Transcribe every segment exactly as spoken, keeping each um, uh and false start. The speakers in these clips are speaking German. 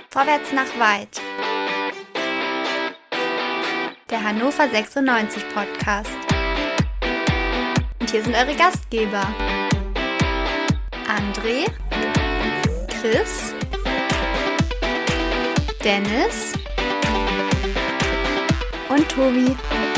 Vorwärts nach weit. Der Hannover sechsundneunzig Podcast. Und hier sind eure Gastgeber. André, Chris, Dennis und Tobi.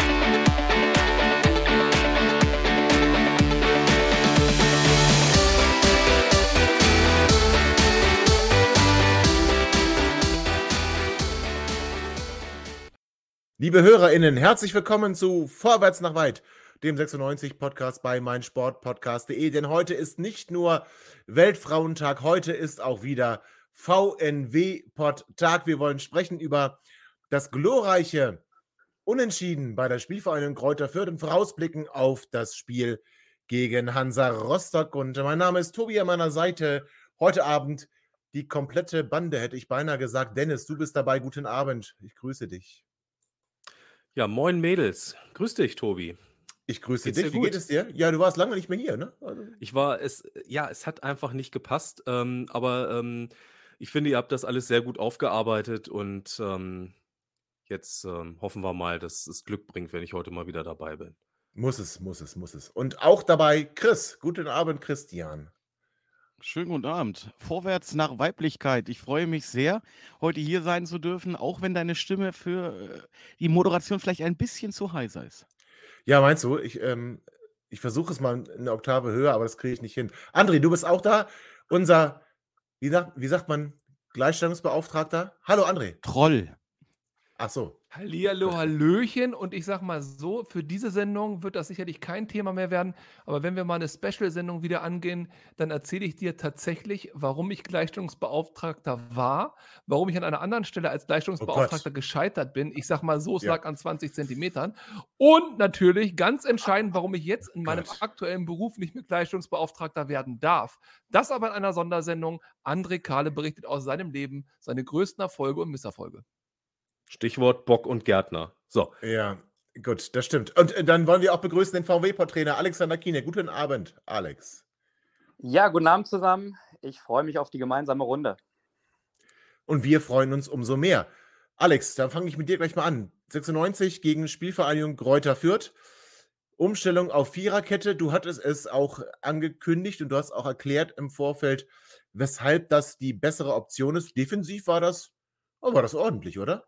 Liebe HörerInnen, herzlich willkommen zu Vorwärts nach weit, dem sechsundneunzig Podcast bei meinsportpodcast punkt de. Denn heute ist nicht nur Weltfrauentag, heute ist auch wieder V N W-Pod-Tag. Wir wollen sprechen über das glorreiche Unentschieden bei der Spielvereinigung Greuther Fürth und vorausblicken auf das Spiel gegen Hansa Rostock. Und mein Name ist Tobi, an meiner Seite heute Abend die komplette Bande, hätte ich beinahe gesagt. Dennis, du bist dabei, guten Abend, ich grüße dich. Ja, moin Mädels. Grüß dich, Tobi. Ich grüße Geht's dich. dir Wie gut? geht es dir? Ja, du warst lange nicht mehr hier, ne? Also, Ich war es, ja, es hat einfach nicht gepasst, ähm, aber ähm, ich finde, ihr habt das alles sehr gut aufgearbeitet und ähm, jetzt ähm, hoffen wir mal, dass es Glück bringt, wenn ich heute mal wieder dabei bin. muss es, muss es, muss es. Und auch dabei Chris. Guten Abend, Christian. Schönen guten Abend. Vorwärts nach Weiblichkeit. Ich freue mich sehr, heute hier sein zu dürfen, auch wenn deine Stimme für äh, die Moderation vielleicht ein bisschen zu heiser ist. Ja, meinst du? Ich, ähm, ich versuche es mal eine Oktave höher, aber das kriege ich nicht hin. André, du bist auch da. Unser, wie sagt, wie sagt man, Gleichstellungsbeauftragter? Hallo, André. Troll. Ach so. Hallihallo, Hallöchen, und ich sag mal so, für diese Sendung wird das sicherlich kein Thema mehr werden, aber wenn wir mal eine Special-Sendung wieder angehen, dann erzähle ich dir tatsächlich, warum ich Gleichstellungsbeauftragter war, warum ich an einer anderen Stelle als Gleichstellungsbeauftragter Oh Gott. gescheitert bin. Ich sag mal so, es Ja. lag an zwanzig Zentimetern. Und natürlich ganz entscheidend, warum ich jetzt in meinem Gott. aktuellen Beruf nicht mehr Gleichstellungsbeauftragter werden darf. Das aber in einer Sondersendung. André Kahle berichtet aus seinem Leben seine größten Erfolge und Misserfolge. Stichwort Bock und Gärtner. So, Ja, gut, das stimmt. Und äh, dann wollen wir auch begrüßen den V W-Pod-Trainer Alexander Kiene. Guten Abend, Alex. Ja, guten Abend zusammen. Ich freue mich auf die gemeinsame Runde. Und wir freuen uns umso mehr. Alex, dann fange ich mit dir gleich mal an. sechsundneunzig gegen Spielvereinigung Greuther Fürth. Umstellung auf Viererkette. Du hattest es auch angekündigt und du hast auch erklärt im Vorfeld, weshalb das die bessere Option ist. Defensiv war das, oh, war das ordentlich, oder?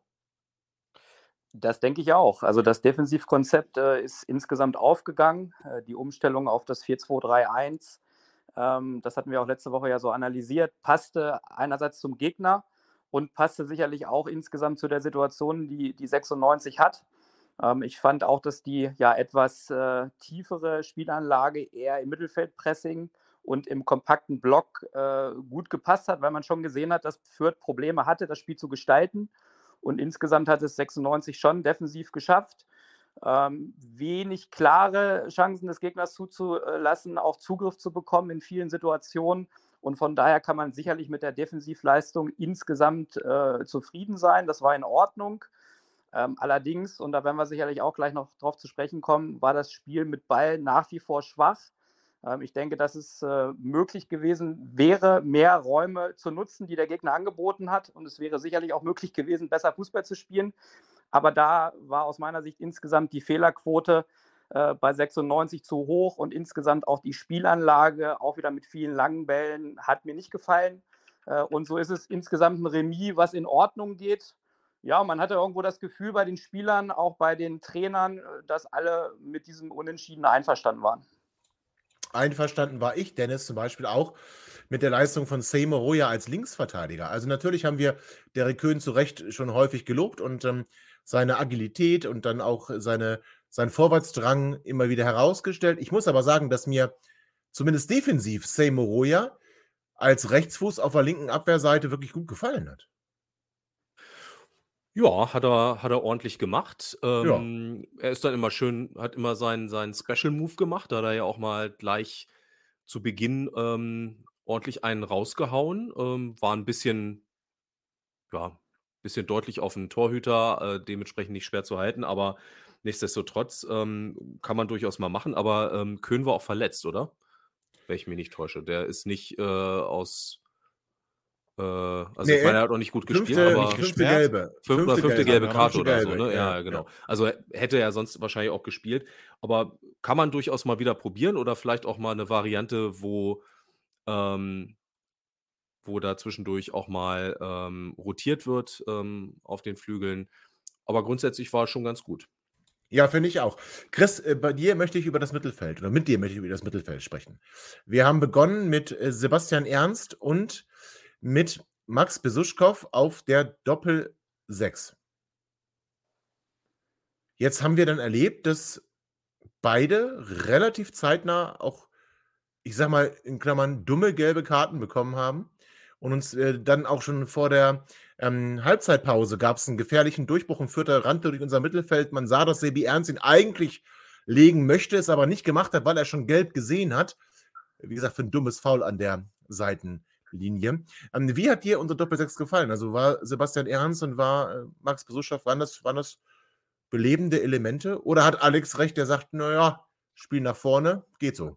Das denke ich auch. Also das Defensivkonzept äh, ist insgesamt aufgegangen. Äh, die Umstellung auf das vier zwei drei eins, ähm, das hatten wir auch letzte Woche ja so analysiert, passte einerseits zum Gegner und passte sicherlich auch insgesamt zu der Situation, die die sechsundneunzig hat. Ähm, ich fand auch, dass die ja etwas äh, tiefere Spielanlage eher im Mittelfeldpressing und im kompakten Block äh, gut gepasst hat, weil man schon gesehen hat, dass Fürth Probleme hatte, das Spiel zu gestalten. Und insgesamt hat es sechsundneunzig schon defensiv geschafft, ähm, wenig klare Chancen des Gegners zuzulassen, auch Zugriff zu bekommen in vielen Situationen. Und von daher kann man sicherlich mit der Defensivleistung insgesamt äh, zufrieden sein. Das war in Ordnung. Ähm, allerdings, und da werden wir sicherlich auch gleich noch drauf zu sprechen kommen, war das Spiel mit Ball nach wie vor schwach. Ähm, ich denke, dass es äh, möglich gewesen wäre, mehr Räume zu nutzen, die der Gegner angeboten hat. Und es wäre sicherlich auch möglich gewesen, besser Fußball zu spielen. Aber da war aus meiner Sicht insgesamt die Fehlerquote äh, bei sechsundneunzig zu hoch und insgesamt auch die Spielanlage, auch wieder mit vielen langen Bällen, hat mir nicht gefallen. Äh, und so ist es insgesamt ein Remis, was in Ordnung geht. Ja, man hatte irgendwo das Gefühl bei den Spielern, auch bei den Trainern, dass alle mit diesem Unentschieden einverstanden waren. Einverstanden war ich, Dennis, zum Beispiel auch mit der Leistung von Seymour Roya als Linksverteidiger. Also natürlich haben wir Derek Köhn zu Recht schon häufig gelobt und ähm, seine Agilität und dann auch seine, sein Vorwärtsdrang immer wieder herausgestellt. Ich muss aber sagen, dass mir zumindest defensiv Seymour Roya als Rechtsfuß auf der linken Abwehrseite wirklich gut gefallen hat. ja, hat er, hat er ordentlich gemacht. Ja, Ähm, er ist dann immer schön, hat immer seinen, seinen Special Move gemacht. Da hat er ja auch mal gleich zu Beginn ähm, ordentlich einen rausgehauen. Ähm, war ein bisschen, ja, bisschen deutlich auf den Torhüter, äh, dementsprechend nicht schwer zu halten, aber nichtsdestotrotz ähm, kann man durchaus mal machen. Aber ähm, Köhn war auch verletzt, oder? Wenn ich mich nicht täusche. Der ist nicht äh, aus Äh, also Nee, ich meine, er hat auch nicht gut gespielt, fünfte, aber Nicht fünfte gesperrt? gelbe. fünf, oder Fünfte fünfte gelbe. gelbe Karte Fünfte oder so, gelbe, ne? ja, Ja, ja. genau. Also hätte er sonst wahrscheinlich auch gespielt. Aber kann man durchaus mal wieder probieren oder vielleicht auch mal eine Variante, wo, ähm, wo da zwischendurch auch mal ähm, rotiert wird ähm, auf den Flügeln. Aber grundsätzlich war es schon ganz gut. Ja, finde ich auch. Chris, äh, bei dir möchte ich über das Mittelfeld oder mit dir möchte ich über das Mittelfeld sprechen. Wir haben begonnen mit äh, Sebastian Ernst und mit Max Besuschkow auf der Doppel sechs. Jetzt haben wir dann erlebt, dass beide relativ zeitnah auch, ich sag mal, in Klammern, dumme gelbe Karten bekommen haben. Und uns äh, dann auch schon vor der ähm, Halbzeitpause gab es einen gefährlichen Durchbruch und Vierter rannte durch unser Mittelfeld. Man sah, dass Sebi Ernst ihn eigentlich legen möchte, es aber nicht gemacht hat, weil er schon gelb gesehen hat. Wie gesagt, für ein dummes Foul an der Seitenlinie. Ähm, wie hat dir unsere Doppel-Sechs gefallen? Also war Sebastian Ernst und war äh, Max Besuschkow, waren das, waren das belebende Elemente? Oder hat Alex recht, der sagt, naja, Spiel nach vorne, geht so.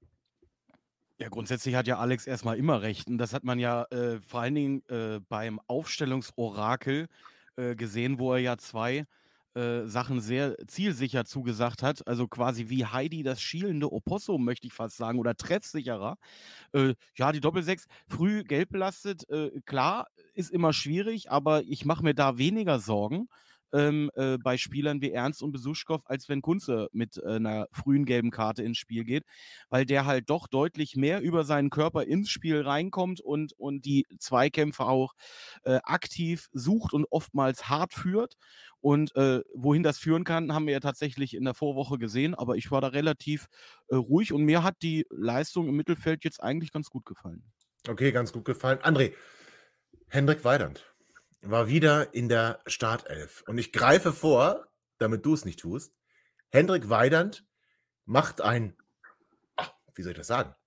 Ja, grundsätzlich hat ja Alex erstmal immer recht. Und das hat man ja äh, vor allen Dingen äh, beim Aufstellungsorakel äh, gesehen, wo er ja zwei äh, Sachen sehr zielsicher zugesagt hat. Also quasi wie Heidi das schielende Opossum, möchte ich fast sagen, oder treffsicherer. Äh, ja, die Doppelsechs, früh gelb belastet, äh, klar, ist immer schwierig, aber ich mache mir da weniger Sorgen ähm, äh, bei Spielern wie Ernst und Besuschkow, als wenn Kunze mit äh, einer frühen gelben Karte ins Spiel geht, weil der halt doch deutlich mehr über seinen Körper ins Spiel reinkommt und, und die Zweikämpfe auch äh, aktiv sucht und oftmals hart führt. Und äh, wohin das führen kann, haben wir ja tatsächlich in der Vorwoche gesehen, aber ich war da relativ äh, ruhig und mir hat die Leistung im Mittelfeld jetzt eigentlich ganz gut gefallen. Okay, ganz gut gefallen. André, Hendrik Weidand war wieder in der Startelf. Und ich greife vor, damit du es nicht tust. Hendrik Weidand macht ein, ach, wie soll ich das sagen?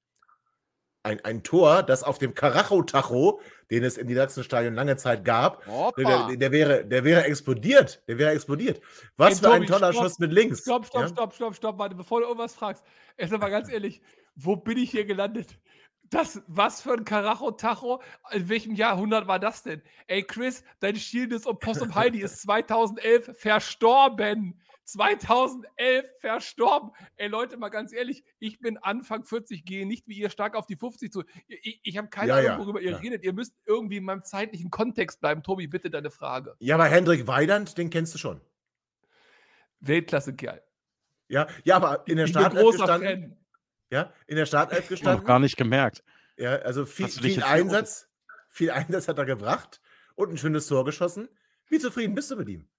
Ein, ein Tor, das auf dem Karacho-Tacho, den es im Niedersachsenstadion lange Zeit gab, der, der, der, wäre, der wäre explodiert. Der wäre explodiert. Was Ey, für ein Tobi, toller stopp, Schuss mit links. Stopp, stopp, Ja? stopp, stopp, stopp, warte, bevor du irgendwas fragst. Erst mal ganz ehrlich, wo bin ich hier gelandet? Das, was für ein Karacho-Tacho? In welchem Jahrhundert war das denn? Ey, Chris, dein schielendes Opossum Heidi ist zweitausendelf verstorben. zweitausendelf verstorben. Ey, Leute, mal ganz ehrlich, ich bin Anfang vierzig, gehe nicht wie ihr stark auf die fünfzig zu. Ich, ich habe keine Ja, Ahnung, ja, worüber ihr ja. redet. Ihr müsst irgendwie in meinem zeitlichen Kontext bleiben. Tobi, bitte deine Frage. Ja, aber Hendrik Weidand, den kennst du schon. Weltklasse-Kerl. Ja, ja, aber in der Ich bin Startelf großer gestanden. Fan. Ja, in der Startelf Noch gestanden. gar nicht gemerkt. Ja, also viel, Hast du dich viel jetzt hier Einsatz, viel Einsatz hat er gebracht und ein schönes Tor geschossen. Wie zufrieden bist du mit ihm?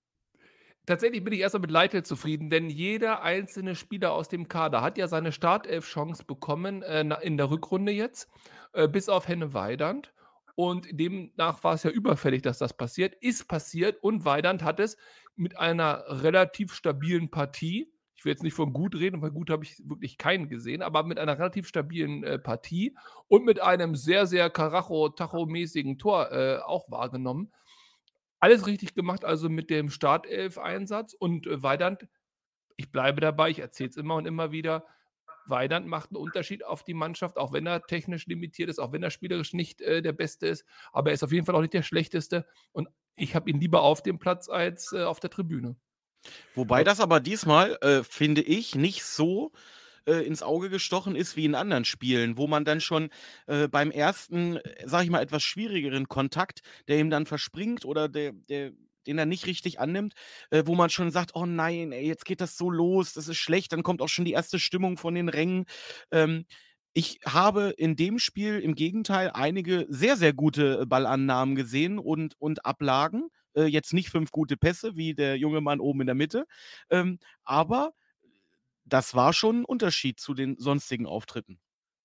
Tatsächlich bin ich erstmal mit Leitl zufrieden, denn jeder einzelne Spieler aus dem Kader hat ja seine Startelf-Chance bekommen äh, na- in der Rückrunde jetzt, äh, bis auf Henne Weidand. Und demnach war es ja überfällig, dass das passiert. Ist passiert und Weidand hat es mit einer relativ stabilen Partie, ich will jetzt nicht von gut reden, weil gut habe ich wirklich keinen gesehen, aber mit einer relativ stabilen äh, Partie und mit einem sehr, sehr Karacho-Tacho-mäßigen Tor äh, auch wahrgenommen. Alles richtig gemacht, also mit dem Startelf-Einsatz und äh, Weidand, ich bleibe dabei, ich erzähle es immer und immer wieder, Weidand macht einen Unterschied auf die Mannschaft, auch wenn er technisch limitiert ist, auch wenn er spielerisch nicht äh, der Beste ist, aber er ist auf jeden Fall auch nicht der Schlechteste und ich habe ihn lieber auf dem Platz als äh, auf der Tribüne. Wobei das aber diesmal, äh, finde ich, nicht so äh, ins Auge gestochen ist wie in anderen Spielen, wo man dann schon äh, beim ersten, äh, sag ich mal, etwas schwierigeren Kontakt, der ihm dann verspringt oder der, der, den er nicht richtig annimmt, äh, wo man schon sagt, oh nein, ey, jetzt geht das so los, das ist schlecht, dann kommt auch schon die erste Stimmung von den Rängen. Ähm, ich habe in dem Spiel im Gegenteil einige sehr, sehr gute Ballannahmen gesehen und, und Ablagen. Äh, jetzt nicht fünf gute Pässe, wie der junge Mann oben in der Mitte, ähm, aber das war schon ein Unterschied zu den sonstigen Auftritten.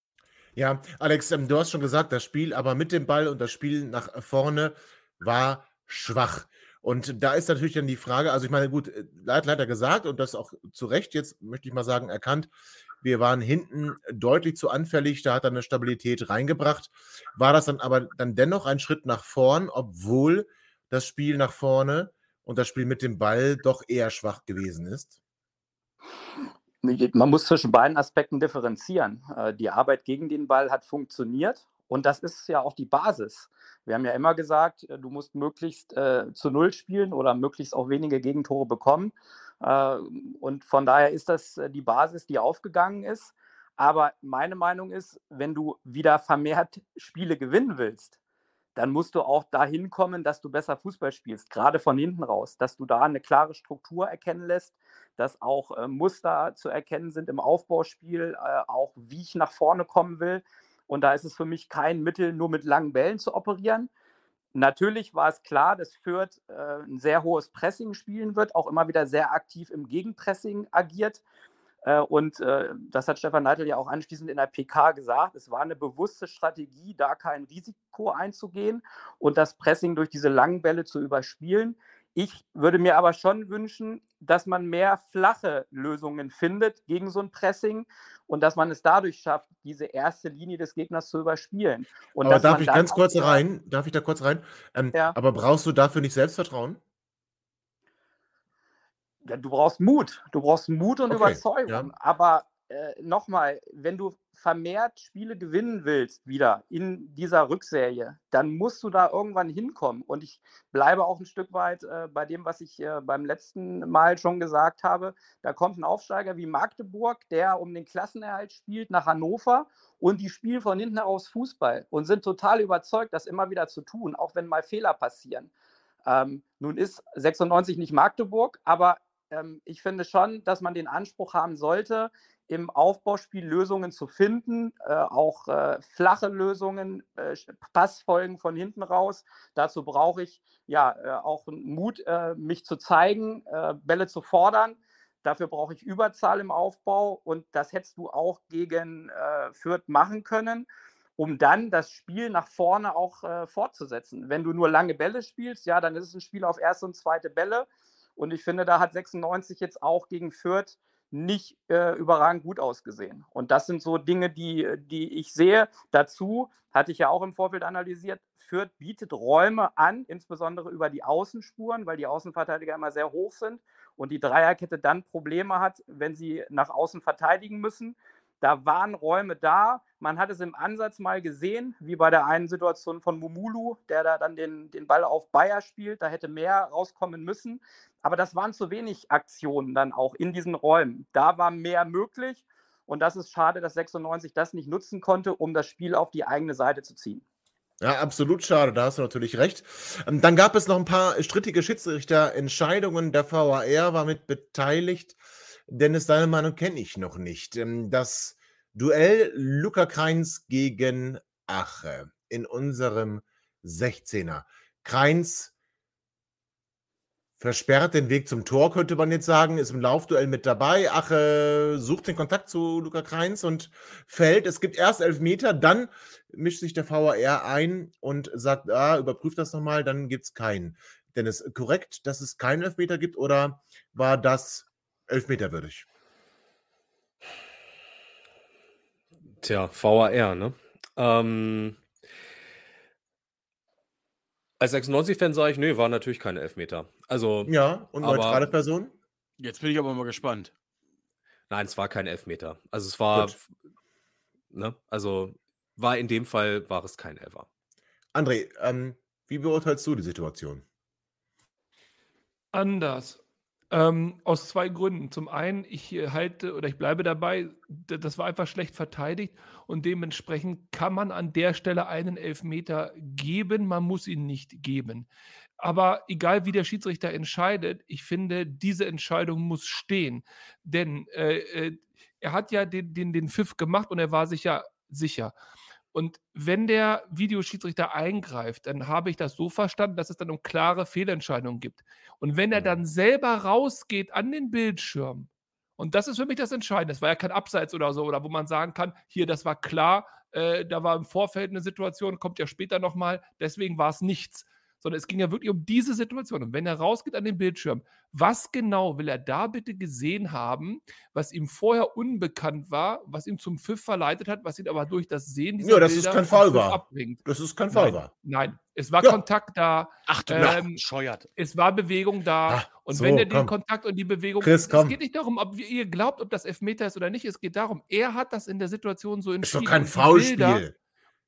Ja, Alex, ähm, du hast schon gesagt, das Spiel aber mit dem Ball und das Spiel nach vorne war schwach. Und da ist natürlich dann die Frage, also ich meine, gut, äh, Leitl hat er gesagt und das auch zu Recht jetzt, möchte ich mal sagen, erkannt, wir waren hinten deutlich zu anfällig, da hat er eine Stabilität reingebracht. War das dann aber dann dennoch ein Schritt nach vorn, obwohl das Spiel nach vorne und das Spiel mit dem Ball doch eher schwach gewesen ist? Man muss zwischen beiden Aspekten differenzieren. Äh, Die Arbeit gegen den Ball hat funktioniert Und das ist ja auch die Basis. Wir haben ja immer gesagt, äh, du musst möglichst äh, zu Null spielen oder möglichst auch wenige Gegentore bekommen. Äh, und von daher ist das äh, die Basis, die aufgegangen ist. Aber meine Meinung ist, wenn du wieder vermehrt Spiele gewinnen willst, dann musst du auch dahin kommen, dass du besser Fußball spielst, gerade von hinten raus, dass du da eine klare Struktur erkennen lässt, dass auch äh, Muster zu erkennen sind im Aufbauspiel, äh, auch wie ich nach vorne kommen will. Und da ist es für mich kein Mittel, nur mit langen Bällen zu operieren. Natürlich war es klar, dass Fürth äh, ein sehr hohes Pressing spielen wird, auch immer wieder sehr aktiv im Gegenpressing agiert. Äh, und äh, das hat Stefan Neidl ja auch anschließend in der P K gesagt. Es war eine bewusste Strategie, da kein Risiko einzugehen und das Pressing durch diese langen Bälle zu überspielen. Ich würde mir aber schon wünschen, dass man mehr flache Lösungen findet gegen so ein Pressing und dass man es dadurch schafft, diese erste Linie des Gegners zu überspielen. Und Aber dass darf man ich dann ganz auch kurz wieder- rein? Darf ich da kurz rein? Ähm, Ja. Aber brauchst du dafür nicht Selbstvertrauen? Ja, du brauchst Mut. Du brauchst Mut und Okay, Überzeugung. ja. Aber äh, nochmal, wenn du vermehrt Spiele gewinnen willst, wieder in dieser Rückserie, dann musst du da irgendwann hinkommen. Und ich bleibe auch ein Stück weit äh, bei dem, was ich äh, beim letzten Mal schon gesagt habe. Da kommt ein Aufsteiger wie Magdeburg, der um den Klassenerhalt spielt, nach Hannover und die spielen von hinten heraus Fußball und sind total überzeugt, das immer wieder zu tun, auch wenn mal Fehler passieren. Ähm, nun ist sechsundneunzig nicht Magdeburg, aber ähm, ich finde schon, dass man den Anspruch haben sollte, im Aufbauspiel Lösungen zu finden, äh, auch äh, flache Lösungen, äh, Passfolgen von hinten raus. Dazu brauche ich ja äh, auch Mut, äh, mich zu zeigen, äh, Bälle zu fordern. Dafür brauche ich Überzahl im Aufbau und das hättest du auch gegen äh, Fürth machen können, um dann das Spiel nach vorne auch äh, fortzusetzen. Wenn du nur lange Bälle spielst, ja, dann ist es ein Spiel auf erste und zweite Bälle. Und ich finde, da hat sechsundneunzig jetzt auch gegen Fürth nicht äh, überragend gut ausgesehen. Und das sind so Dinge, die, die ich sehe. Dazu hatte ich ja auch im Vorfeld analysiert, Fürth bietet Räume an, insbesondere über die Außenspuren, weil die Außenverteidiger immer sehr hoch sind und die Dreierkette dann Probleme hat, wenn sie nach außen verteidigen müssen. Da waren Räume da. Man hat es im Ansatz mal gesehen, wie bei der einen Situation von Mumulu, der da dann den, den Ball auf Bayer spielt. Da hätte mehr rauskommen müssen. Aber das waren zu wenig Aktionen dann auch in diesen Räumen. Da war mehr möglich. Und das ist schade, dass sechsundneunzig das nicht nutzen konnte, um das Spiel auf die eigene Seite zu ziehen. Ja, absolut schade, da hast du natürlich recht. Ähm, Dann gab es noch ein paar strittige Schiedsrichterentscheidungen. Der V A R war mit beteiligt. Dennis, deine Meinung kenne ich noch nicht. Ähm, Das Duell Luca Kreins gegen Ache in unserem sechzehner. Kreins versperrt den Weg zum Tor, könnte man jetzt sagen, ist im Laufduell mit dabei. Ache sucht den Kontakt zu Luca Kreins und fällt. Es gibt erst Elfmeter, dann mischt sich der V A R ein und sagt, ah, überprüft das nochmal, dann gibt es keinen. Dennis, korrekt, dass es keinen Elfmeter gibt oder war das elfmeterwürdig? Tja, V A R, ne? Ähm, als sechsundneunzig-Fan sage ich, nee, war natürlich keine Elfmeter. Also, Ja, und Aber- neutrale Person? Jetzt bin ich aber mal gespannt. nein, es war kein Elfmeter. Also es war, Gut. ne? Also war in dem Fall, war es kein Elfer. André, ähm, wie beurteilst du die Situation? Anders. Ähm, aus zwei Gründen. Zum einen, ich äh, halte oder ich bleibe dabei, d- das war einfach schlecht verteidigt und dementsprechend kann man an der Stelle einen Elfmeter geben, man muss ihn nicht geben. Aber egal wie der Schiedsrichter entscheidet, ich finde, diese Entscheidung muss stehen. Denn äh, äh, er hat ja den, den, den Pfiff gemacht und er war sich ja sicher. Und wenn der Videoschiedsrichter eingreift, dann habe ich das so verstanden, dass es dann um klare Fehlentscheidungen gibt. Und wenn er Mhm. dann selber rausgeht an den Bildschirm, und das ist für mich das Entscheidende, es war ja kein Abseits oder so, oder wo man sagen kann, hier, das war klar, äh, da war im Vorfeld eine Situation, kommt ja später nochmal, deswegen war es nichts. Sondern es ging ja wirklich um diese Situation. Und wenn er rausgeht an den Bildschirm, was genau will er da bitte gesehen haben, was ihm vorher unbekannt war, was ihm zum Pfiff verleitet hat, was ihn aber durch das Sehen dieser Ja, dass es Bilder kein vom Foul Pfiff war. abbringt? Das ist kein Fall Nein, war. nein, es war Ja. Kontakt da, Ach du Ähm, scheuert. es war Bewegung da. Ah, und so, wenn er den komm. Kontakt und die Bewegung. Chris, es komm. geht nicht darum, ob ihr glaubt, ob das Elfmeter ist oder nicht. Es geht darum, er hat das in der Situation so Ist entschieden. doch kein Und die Bilder- Foulspiel.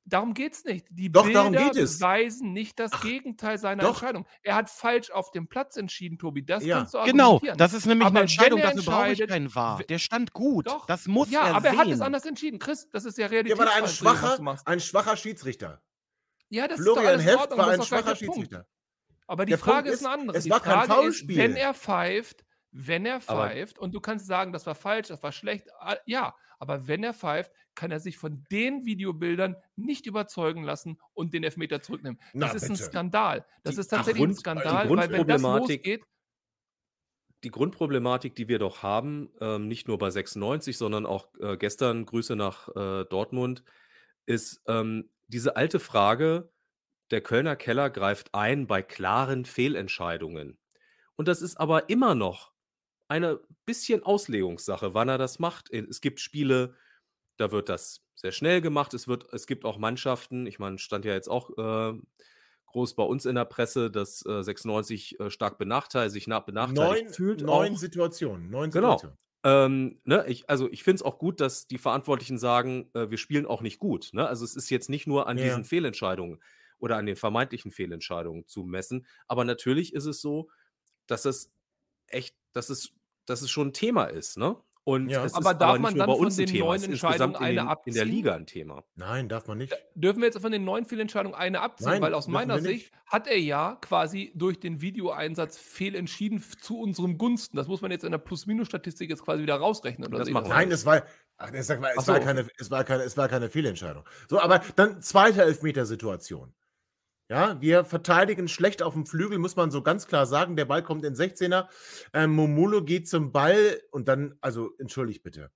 Darum geht es nicht. Die Doch, darum Bilder geht es. beweisen nicht das Ach, Gegenteil seiner doch. Entscheidung. Er hat falsch auf dem Platz entschieden, Tobi. Das Ja. kannst du Genau, argumentieren. das ist nämlich Aber eine wenn Entscheidung, er dafür brauche ich entscheidet, keinen V A R. we- Der stand gut. Doch. Das muss Ja, er aber er hat es sehen. anders entschieden. Chris, das ist ja Der war da ein realitätsfrei zu dem, was du schwacher, machst. ein schwacher Schiedsrichter. Ja, das ist doch Florian alles in Heft Ordnung. war Das ein ist doch gar schwacher nicht der Punkt. Schiedsrichter. Aber die Der Punkt Frage ist ist, eine andere. es Die war kein Frage ist, Foulspiel. wenn er pfeift, wenn er Aber pfeift, und du kannst sagen, das war falsch, das war schlecht, ah, ja, aber wenn er pfeift, kann er sich von den Videobildern nicht überzeugen lassen und den Elfmeter zurücknehmen. Na, Das ist ein bitte. Skandal. Das die, ist die, tatsächlich ein Grund, die Skandal, weil wenn das Grundproblematik, losgeht, die Grundproblematik, die wir doch haben, ähm, nicht nur bei sechsundneunzig, sondern auch äh, gestern, Grüße nach äh, Dortmund, ist ähm, diese alte Frage, der Kölner Keller greift ein bei klaren Fehlentscheidungen. Und das ist aber immer noch eine bisschen Auslegungssache, wann er das macht. Es gibt Spiele, da wird das sehr schnell gemacht. Es, wird, es gibt auch Mannschaften, ich meine, stand ja jetzt auch äh, groß bei uns in der Presse, dass äh, sechsundneunzig äh, stark benachteiligt, sich nach benachteiligt Neun, fühlt. neun Auch. Situationen. Neun Genau. Situationen. Ähm, ne, ich, also ich finde es auch gut, dass die Verantwortlichen sagen, äh, wir spielen auch nicht gut. Ne? Also es ist jetzt nicht nur an Ja. diesen Fehlentscheidungen oder an den vermeintlichen Fehlentscheidungen zu messen. Aber natürlich ist es so, dass es echt, dass es, dass es schon ein Thema ist, ne? Und Ja. es aber ist darf aber nicht man nur dann bei von uns ein den Thema, neun es ist Entscheidungen insgesamt in, eine den, in der abziehen? Liga ein Thema. Nein, darf man nicht. Da- Dürfen wir jetzt von den neuen Fehlentscheidungen eine abziehen? Nein, Weil aus dürfen meiner wir nicht. Sicht hat er ja quasi durch den Videoeinsatz fehlentschieden f- zu unserem Gunsten. Das muss man jetzt in der Plus-Minus-Statistik jetzt quasi wieder rausrechnen. Oder Das sehe ich machen das wir Nein, falsch? es war, ach, es war, es Ach war, so, keine, okay. es, war keine, es war keine Fehlentscheidung. So, aber dann zweite Elfmetersituation. Ja, wir verteidigen schlecht auf dem Flügel, muss man so ganz klar sagen. Der Ball kommt in sechzehner. Ähm, Momulo geht zum Ball und dann, also entschuldigt bitte.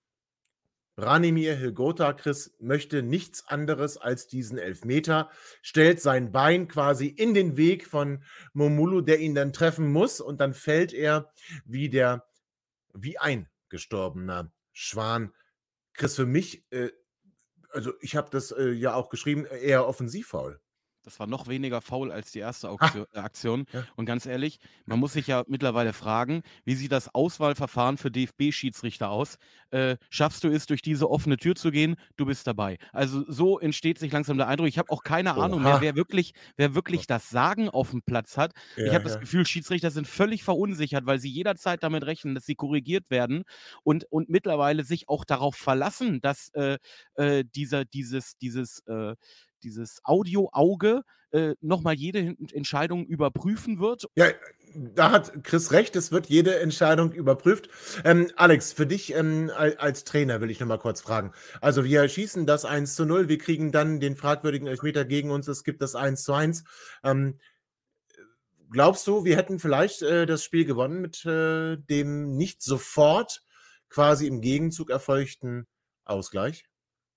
Branimir Hilgota, Chris, möchte nichts anderes als diesen Elfmeter, stellt sein Bein quasi in den Weg von Momulu, der ihn dann treffen muss, und dann fällt er wie der, wie ein gestorbener Schwan. Chris, für mich, äh, also ich habe das äh, ja auch geschrieben, äh, eher Offensivfoul. Das war noch weniger faul als die erste Ha, Auktion, äh, Aktion. ja. Und ganz ehrlich, man muss sich ja mittlerweile fragen, wie sieht das Auswahlverfahren für D F B-Schiedsrichter aus? Äh, schaffst du es, durch diese offene Tür zu gehen? Du bist dabei. Also so entsteht sich langsam der Eindruck. Ich habe auch keine Ahnung mehr, Oha. wer wirklich, wer wirklich das Sagen auf dem Platz hat. Ich Ja, habe das ja. Gefühl, Schiedsrichter sind völlig verunsichert, weil sie jederzeit damit rechnen, dass sie korrigiert werden und, und mittlerweile sich auch darauf verlassen, dass äh, äh, dieser, dieses, dieses, äh, dieses Audioauge äh, nochmal jede Hin- Entscheidung überprüfen wird. Ja, da hat Chris recht, es wird jede Entscheidung überprüft. Ähm, Alex, für dich ähm, al- als Trainer will ich noch mal kurz fragen. Also wir schießen das eins zu null, wir kriegen dann den fragwürdigen Elfmeter gegen uns, es gibt das eins zu eins. Ähm, glaubst du, wir hätten vielleicht äh, das Spiel gewonnen mit äh, dem nicht sofort quasi im Gegenzug erfolgten Ausgleich?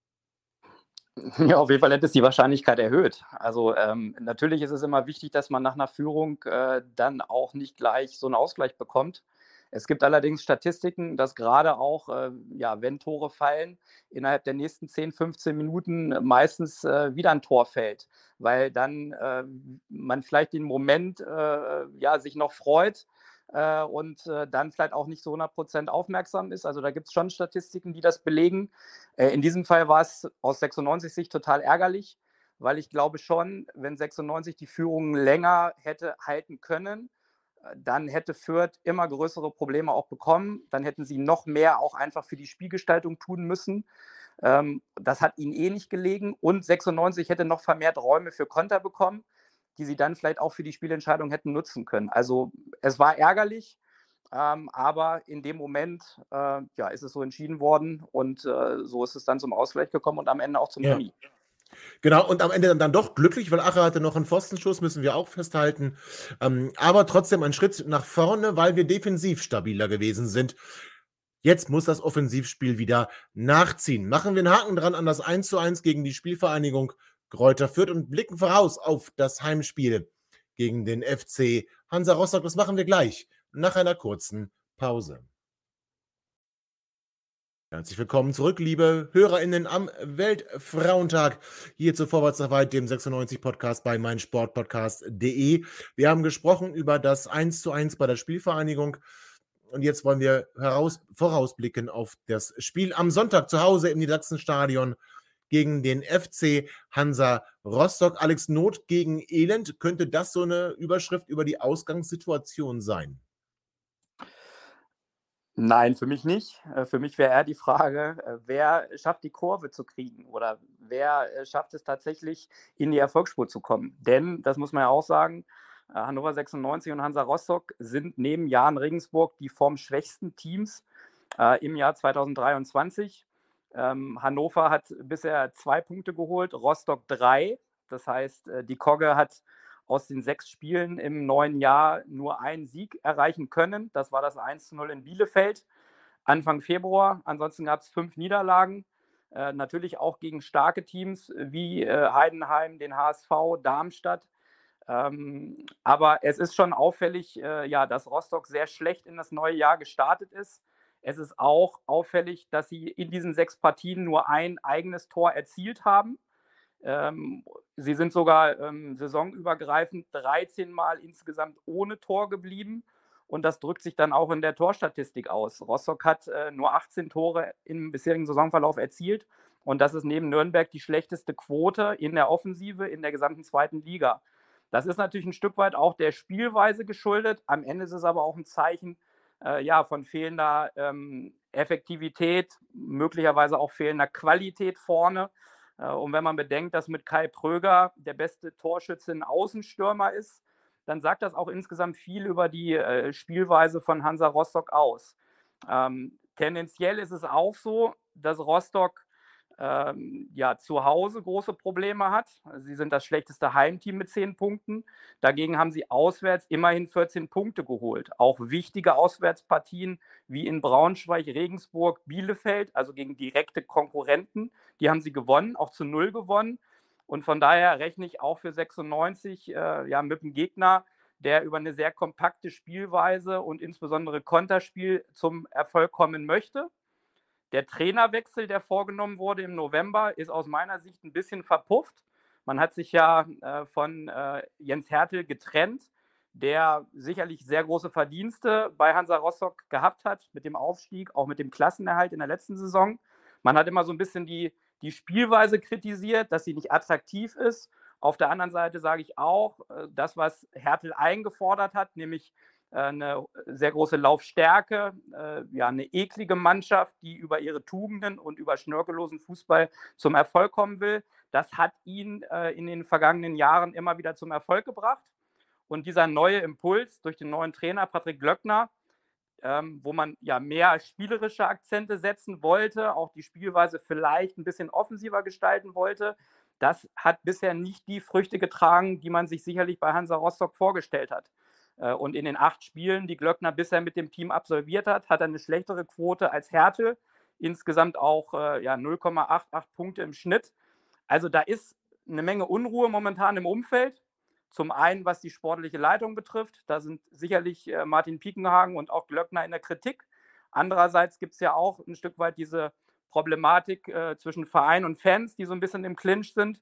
Ja, auf jeden Fall hätte es die Wahrscheinlichkeit erhöht. Also ähm, natürlich ist es immer wichtig, dass man nach einer Führung äh, dann auch nicht gleich so einen Ausgleich bekommt. Es gibt allerdings Statistiken, dass gerade auch, äh, ja, wenn Tore fallen, innerhalb der nächsten zehn, fünfzehn Minuten meistens äh, wieder ein Tor fällt, weil dann äh, man vielleicht den Moment äh, ja, sich noch freut äh, und äh, dann vielleicht auch nicht so hundert Prozent aufmerksam ist. Also da gibt es schon Statistiken, die das belegen. Äh, in diesem Fall war es aus sechsundneunzig Sicht total ärgerlich, weil ich glaube schon, wenn sechsundneunzig die Führung länger hätte halten können, dann hätte Fürth immer größere Probleme auch bekommen. Dann hätten sie noch mehr auch einfach für die Spielgestaltung tun müssen. Ähm, das hat ihnen eh nicht gelegen. Und sechsundneunzig hätte noch vermehrt Räume für Konter bekommen, die sie dann vielleicht auch für die Spielentscheidung hätten nutzen können. Also es war ärgerlich, ähm, aber in dem Moment äh, ja, ist es so entschieden worden und äh, so ist es dann zum Ausgleich gekommen und am Ende auch zum Ja. Remis. Genau, und am Ende dann, dann doch glücklich, weil Acher hatte noch einen Pfostenschuss, müssen wir auch festhalten. Ähm, aber trotzdem ein Schritt nach vorne, weil wir defensiv stabiler gewesen sind. Jetzt muss das Offensivspiel wieder nachziehen. Machen wir einen Haken dran an das eins zu eins gegen die Spielvereinigung Greuther Fürth und blicken voraus auf das Heimspiel gegen den F C Hansa Rostock. Das machen wir gleich nach einer kurzen Pause. Herzlich willkommen zurück, liebe HörerInnen am Weltfrauentag. Hier zu Vorwärts nach Weit, dem sechsundneunzig-Podcast bei meinsportpodcast punkt de. Wir haben gesprochen über das eins zu eins bei der Spielvereinigung. Und jetzt wollen wir heraus, vorausblicken auf das Spiel am Sonntag zu Hause im Niedersachsenstadion gegen den F C Hansa Rostock. Alex, Not gegen Elend, könnte das so eine Überschrift über die Ausgangssituation sein? Nein, für mich nicht. Äh, Für mich wäre eher die Frage, äh, wer schafft die Kurve zu kriegen oder wer äh, schafft es tatsächlich, in die Erfolgsspur zu kommen. Denn, das muss man ja auch sagen, äh, Hannover sechsundneunzig und Hansa Rostock sind neben Jahn Regensburg die formschwächsten Teams äh, im Jahr zweitausenddreiundzwanzig. Ähm, Hannover hat bisher zwei Punkte geholt, Rostock drei. Das heißt, äh, die Kogge hat aus den sechs Spielen im neuen Jahr nur einen Sieg erreichen können. Das war das eins zu null in Bielefeld Anfang Februar. Ansonsten gab es fünf Niederlagen. Äh, natürlich auch gegen starke Teams wie äh, Heidenheim, den H S V, Darmstadt. Ähm, aber es ist schon auffällig, äh, ja, dass Rostock sehr schlecht in das neue Jahr gestartet ist. Es ist auch auffällig, dass sie in diesen sechs Partien nur ein eigenes Tor erzielt haben. Ähm, sie sind sogar ähm, saisonübergreifend dreizehn Mal insgesamt ohne Tor geblieben. Und das drückt sich dann auch in der Torstatistik aus. Rostock hat äh, nur achtzehn Tore im bisherigen Saisonverlauf erzielt. Und das ist neben Nürnberg die schlechteste Quote in der Offensive in der gesamten zweiten Liga. Das ist natürlich ein Stück weit auch der Spielweise geschuldet. Am Ende ist es aber auch ein Zeichen äh, ja, von fehlender ähm, Effektivität, möglicherweise auch fehlender Qualität vorne. Und wenn man bedenkt, dass mit Kai Pröger der beste Torschütze ein Außenstürmer ist, dann sagt das auch insgesamt viel über die äh, Spielweise von Hansa Rostock aus. Ähm, tendenziell ist es auch so, dass Rostock ähm, ja, zu Hause große Probleme hat. Sie sind das schlechteste Heimteam mit zehn Punkten. Dagegen haben sie auswärts immerhin vierzehn Punkte geholt. Auch wichtige Auswärtspartien wie in Braunschweig, Regensburg, Bielefeld, also gegen direkte Konkurrenten, die haben sie gewonnen, auch zu null gewonnen. Und von daher rechne ich auch für sechsundneunzig äh, ja, mit dem Gegner, der über eine sehr kompakte Spielweise und insbesondere Konterspiel zum Erfolg kommen möchte. Der Trainerwechsel, der vorgenommen wurde im November, ist aus meiner Sicht ein bisschen verpufft. Man hat sich ja äh, von äh, Jens Hertel getrennt, der sicherlich sehr große Verdienste bei Hansa Rostock gehabt hat, mit dem Aufstieg, auch mit dem Klassenerhalt in der letzten Saison. Man hat immer so ein bisschen die, die Spielweise kritisiert, dass sie nicht attraktiv ist. Auf der anderen Seite sage ich auch, äh, das, was Hertel eingefordert hat, nämlich eine sehr große Laufstärke, äh, ja, eine eklige Mannschaft, die über ihre Tugenden und über schnörkellosen Fußball zum Erfolg kommen will. Das hat ihn äh, in den vergangenen Jahren immer wieder zum Erfolg gebracht. Und dieser neue Impuls durch den neuen Trainer Patrick Glöckner, ähm, wo man ja mehr spielerische Akzente setzen wollte, auch die Spielweise vielleicht ein bisschen offensiver gestalten wollte, das hat bisher nicht die Früchte getragen, die man sich sicherlich bei Hansa Rostock vorgestellt hat. Und in den acht Spielen, die Glöckner bisher mit dem Team absolviert hat, hat er eine schlechtere Quote als Hertel. Insgesamt auch äh, ja, null Komma achtundachtzig Punkte im Schnitt. Also da ist eine Menge Unruhe momentan im Umfeld. Zum einen, was die sportliche Leitung betrifft. Da sind sicherlich äh, Martin Piekenhagen und auch Glöckner in der Kritik. Andererseits gibt es ja auch ein Stück weit diese Problematik äh, zwischen Verein und Fans, die so ein bisschen im Clinch sind.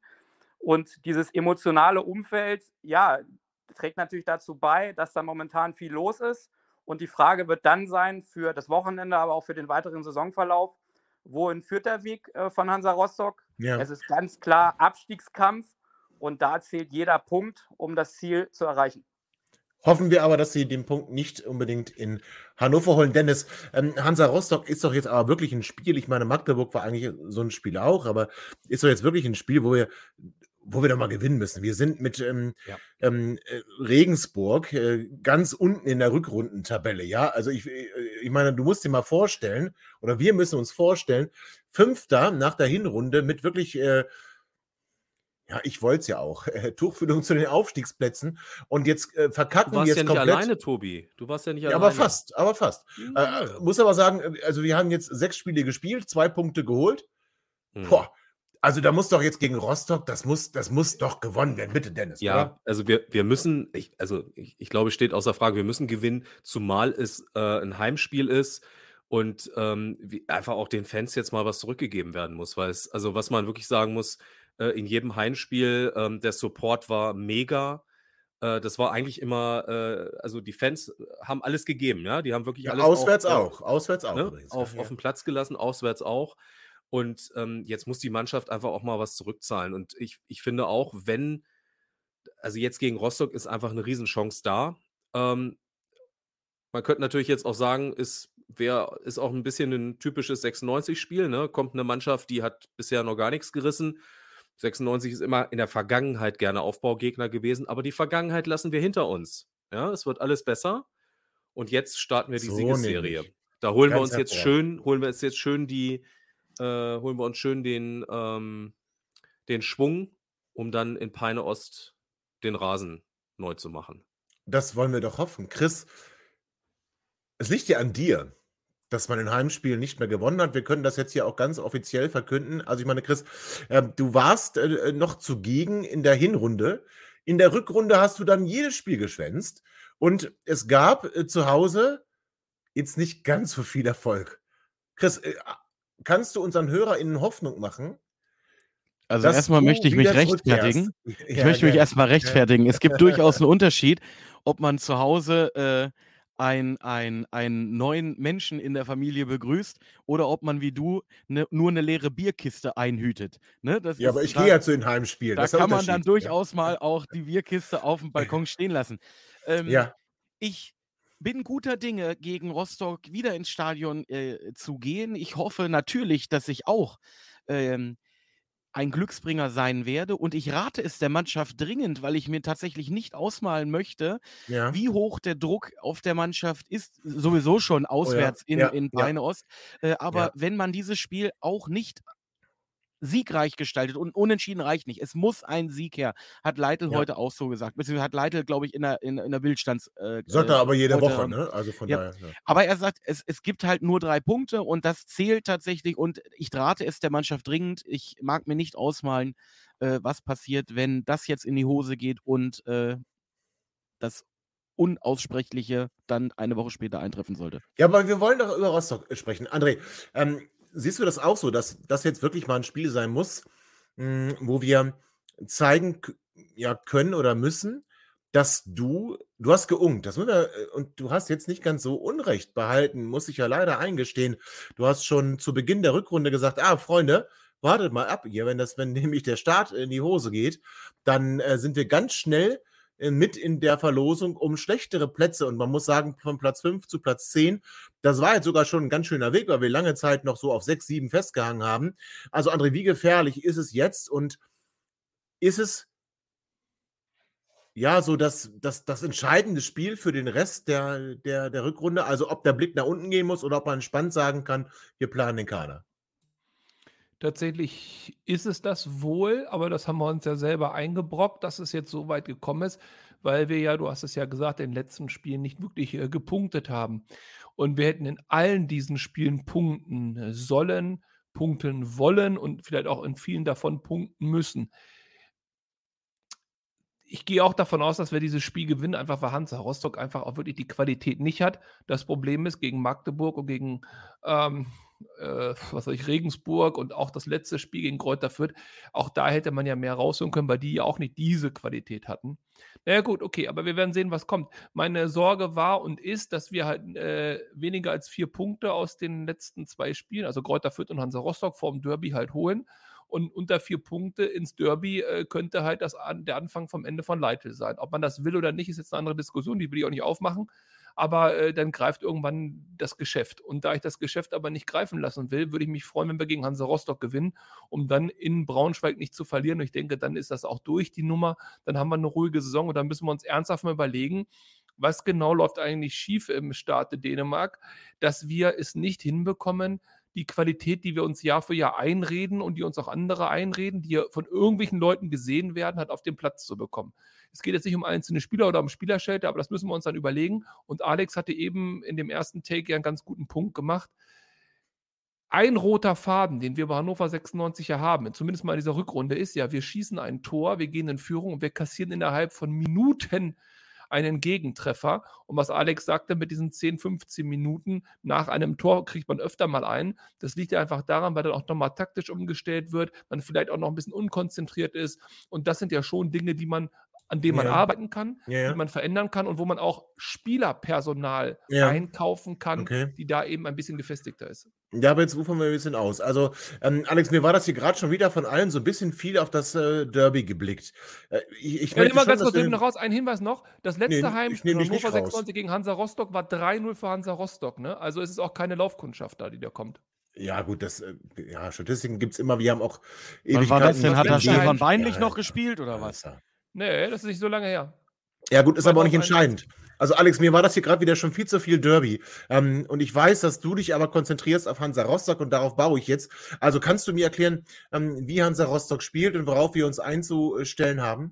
Und dieses emotionale Umfeld, ja, trägt natürlich dazu bei, dass da momentan viel los ist. Und die Frage wird dann sein für das Wochenende, aber auch für den weiteren Saisonverlauf, wohin führt der Weg äh, von Hansa Rostock? Ja. Es ist ganz klar Abstiegskampf und da zählt jeder Punkt, um das Ziel zu erreichen. Hoffen wir aber, dass sie den Punkt nicht unbedingt in Hannover holen. Dennis, ähm, Hansa Rostock ist doch jetzt aber wirklich ein Spiel. Ich meine, Magdeburg war eigentlich so ein Spiel auch, aber ist doch jetzt wirklich ein Spiel, wo wir wo wir doch mal gewinnen müssen. Wir sind mit ähm, ja. ähm, Regensburg äh, ganz unten in der Rückrundentabelle, ja. Also ich, ich meine, du musst dir mal vorstellen, oder wir müssen uns vorstellen, Fünfter nach der Hinrunde mit wirklich, äh, ja, ich wollte es ja auch, äh, Tuchfühlung zu den Aufstiegsplätzen und jetzt äh, verkacken wir jetzt ja komplett. Du warst ja nicht alleine, Tobi. Du warst ja nicht ja, alleine. Aber fast, aber fast. Mhm. Äh, muss aber sagen, also wir haben jetzt sechs Spiele gespielt, zwei Punkte geholt. Mhm. Boah. Also da muss doch jetzt gegen Rostock, das muss, das muss doch gewonnen werden. Bitte, Dennis. Ja, oder? Also wir, wir müssen, ich, also ich, ich glaube, steht außer Frage, wir müssen gewinnen, zumal es äh, ein Heimspiel ist und ähm, wie, einfach auch den Fans jetzt mal was zurückgegeben werden muss. Weil es, also was man wirklich sagen muss, äh, in jedem Heimspiel, ähm, der Support war mega. Äh, das war eigentlich immer, äh, also die Fans haben alles gegeben, ja. Die haben wirklich ja, alles auswärts auch, auch, auswärts auch. Ne? Übrigens, auf, ja. auf den Platz gelassen, auswärts auch. Und ähm, jetzt muss die Mannschaft einfach auch mal was zurückzahlen. Und ich, ich finde auch, wenn, also jetzt gegen Rostock ist einfach eine Riesenchance da. Ähm, man könnte natürlich jetzt auch sagen, ist, wär, ist auch ein bisschen ein typisches sechsundneunzig-Spiel. Ne? Kommt eine Mannschaft, die hat bisher noch gar nichts gerissen. sechsundneunzig ist immer in der Vergangenheit gerne Aufbaugegner gewesen, aber die Vergangenheit lassen wir hinter uns. Ja, es wird alles besser. Und jetzt starten wir die So Siegesserie. nämlich. Da holen wir Ganz uns jetzt hervorragend. schön, holen wir uns jetzt schön die, äh, holen wir uns schön den, ähm, den Schwung, um dann in Peine Ost den Rasen neu zu machen. Das wollen wir doch hoffen. Chris, es liegt ja an dir, dass man in Heimspielen nicht mehr gewonnen hat. Wir können das jetzt hier auch ganz offiziell verkünden. Also ich meine, Chris, äh, du warst äh, noch zugegen in der Hinrunde. In der Rückrunde hast du dann jedes Spiel geschwänzt. Und es gab äh, zu Hause jetzt nicht ganz so viel Erfolg. Chris, äh, kannst du unseren HörerInnen Hoffnung machen? Also erstmal möchte ich mich rechtfertigen. Ich ja, möchte mich gerne. erstmal rechtfertigen. Es gibt durchaus einen Unterschied, ob man zu Hause äh, ein, ein, einen neuen Menschen in der Familie begrüßt oder ob man wie du ne, nur eine leere Bierkiste einhütet. Ne? Das Ja, ist, aber ich da, gehe ja zu den Heimspielen. Da Das ist der kann man dann Unterschied, durchaus ja. mal auch die Bierkiste auf dem Balkon stehen lassen. Ähm, Ja. Ich bin guter Dinge, gegen Rostock wieder ins Stadion äh, zu gehen. Ich hoffe natürlich, dass ich auch ähm, ein Glücksbringer sein werde. Und ich rate es der Mannschaft dringend, weil ich mir tatsächlich nicht ausmalen möchte, Ja. wie hoch der Druck auf der Mannschaft ist. Sowieso schon auswärts Oh ja. in, Ja. in Ja. Peine Ost. Äh, aber Ja. wenn man dieses Spiel auch nicht siegreich gestaltet und unentschieden reicht nicht. Es muss ein Sieg her, hat Leitl Ja. heute auch so gesagt. Beziehungsweise hat Leitl, glaube ich, in der, in, in der Bildstands... Äh, Sagt er äh, aber jede heute, Woche, ne? Also von ja. daher. Ja. Aber er sagt, es, es gibt halt nur drei Punkte und das zählt tatsächlich und ich rate es der Mannschaft dringend. Ich mag mir nicht ausmalen, äh, was passiert, wenn das jetzt in die Hose geht und äh, das Unaussprechliche dann eine Woche später eintreffen sollte. Ja, aber wir wollen doch über Rostock sprechen. André, ähm, siehst du das auch so, dass das jetzt wirklich mal ein Spiel sein muss, mh, wo wir zeigen k- ja, können oder müssen, dass du, du hast geungt, das müssen wir, äh, und du hast jetzt nicht ganz so Unrecht behalten, muss ich ja leider eingestehen. Du hast schon zu Beginn der Rückrunde gesagt, ah, Freunde, wartet mal ab, hier, wenn das, wenn nämlich der Start in die Hose geht, dann äh, sind wir ganz schnell äh, mit in der Verlosung um schlechtere Plätze und man muss sagen, von Platz fünf zu Platz zehn, das war jetzt sogar schon ein ganz schöner Weg, weil wir lange Zeit noch so auf sechs, sieben festgehangen haben. Also André, wie gefährlich ist es jetzt und ist es ja so das, das, das entscheidende Spiel für den Rest der, der, der Rückrunde? Also ob der Blick nach unten gehen muss oder ob man entspannt sagen kann, wir planen den Kader. Tatsächlich ist es das wohl, aber das haben wir uns ja selber eingebrockt, dass es jetzt so weit gekommen ist, weil wir ja, du hast es ja gesagt, in den letzten Spielen nicht wirklich äh, gepunktet haben. Und wir hätten in allen diesen Spielen punkten äh, sollen, punkten wollen und vielleicht auch in vielen davon punkten müssen. Ich gehe auch davon aus, dass wir dieses Spiel gewinnen, einfach weil Hansa Rostock einfach auch wirklich die Qualität nicht hat. Das Problem ist, gegen Magdeburg und gegen ähm, äh, was weiß ich, Regensburg und auch das letzte Spiel gegen Greuther Fürth, auch da hätte man ja mehr rausholen können, weil die ja auch nicht diese Qualität hatten. Naja gut, okay, aber wir werden sehen, was kommt. Meine Sorge war und ist, dass wir halt äh, weniger als vier Punkte aus den letzten zwei Spielen, also Greuther Fürth und Hansa Rostock vor dem Derby halt holen. Und unter vier Punkte ins Derby äh, könnte halt das an, der Anfang vom Ende von Leitl sein. Ob man das will oder nicht, ist jetzt eine andere Diskussion, die will ich auch nicht aufmachen. Aber äh, dann greift irgendwann das Geschäft. Und da ich das Geschäft aber nicht greifen lassen will, würde ich mich freuen, wenn wir gegen Hansa Rostock gewinnen, um dann in Braunschweig nicht zu verlieren. Und ich denke, dann ist das auch durch, die Nummer. Dann haben wir eine ruhige Saison und dann müssen wir uns ernsthaft mal überlegen, was genau läuft eigentlich schief im Staate Dänemark, dass wir es nicht hinbekommen, die Qualität, die wir uns Jahr für Jahr einreden und die uns auch andere einreden, die von irgendwelchen Leuten gesehen werden, hat auf den Platz zu bekommen. Es geht jetzt nicht um einzelne Spieler oder um Spielerschelte, aber das müssen wir uns dann überlegen. Und Alex hatte eben in dem ersten Take ja einen ganz guten Punkt gemacht. Ein roter Faden, den wir bei Hannover sechsundneunzig ja haben, zumindest mal in dieser Rückrunde, ist ja, wir schießen ein Tor, wir gehen in Führung und wir kassieren innerhalb von Minuten einen Gegentreffer. Und was Alex sagte, mit diesen zehn, fünfzehn Minuten nach einem Tor kriegt man öfter mal ein. Das liegt ja einfach daran, weil dann auch nochmal taktisch umgestellt wird, man vielleicht auch noch ein bisschen unkonzentriert ist. Und das sind ja schon Dinge, die man, an denen man Ja. arbeiten kann, Ja, ja. die man verändern kann und wo man auch Spielerpersonal Ja. einkaufen kann, Okay. die da eben ein bisschen gefestigter ist. Ja, aber jetzt ufern wir ein bisschen aus. Also, ähm, Alex, mir war das hier gerade schon wieder von allen so ein bisschen viel auf das, äh, Derby geblickt. Äh, ich ich Ja, möchte mal schon, ganz dass kurz wir hinten den noch raus. Ein Hinweis noch. Das letzte ne, ich Heimspiel nehme dich Hannover nicht raus. sechsundneunzig gegen Hansa Rostock war drei null für Hansa Rostock, ne? Also ist es auch keine Laufkundschaft da, die da kommt. Ja gut, das, äh ja, Statistiken gibt's immer. Wir haben auch Wann war das Ewigkeiten denn? Das Hat da letzte Stefan Heimspiel. Weinlich ja, noch ja, gespielt oder alles was? klar. Nee, das ist nicht so lange her. Ja gut, ist aber auch nicht zweitausendeinundzwanzig. entscheidend. Also Alex, mir war das hier gerade wieder schon viel zu viel Derby. Ähm, und ich weiß, dass du dich aber konzentrierst auf Hansa Rostock und darauf baue ich jetzt. Also kannst du mir erklären, ähm, wie Hansa Rostock spielt und worauf wir uns einzustellen haben?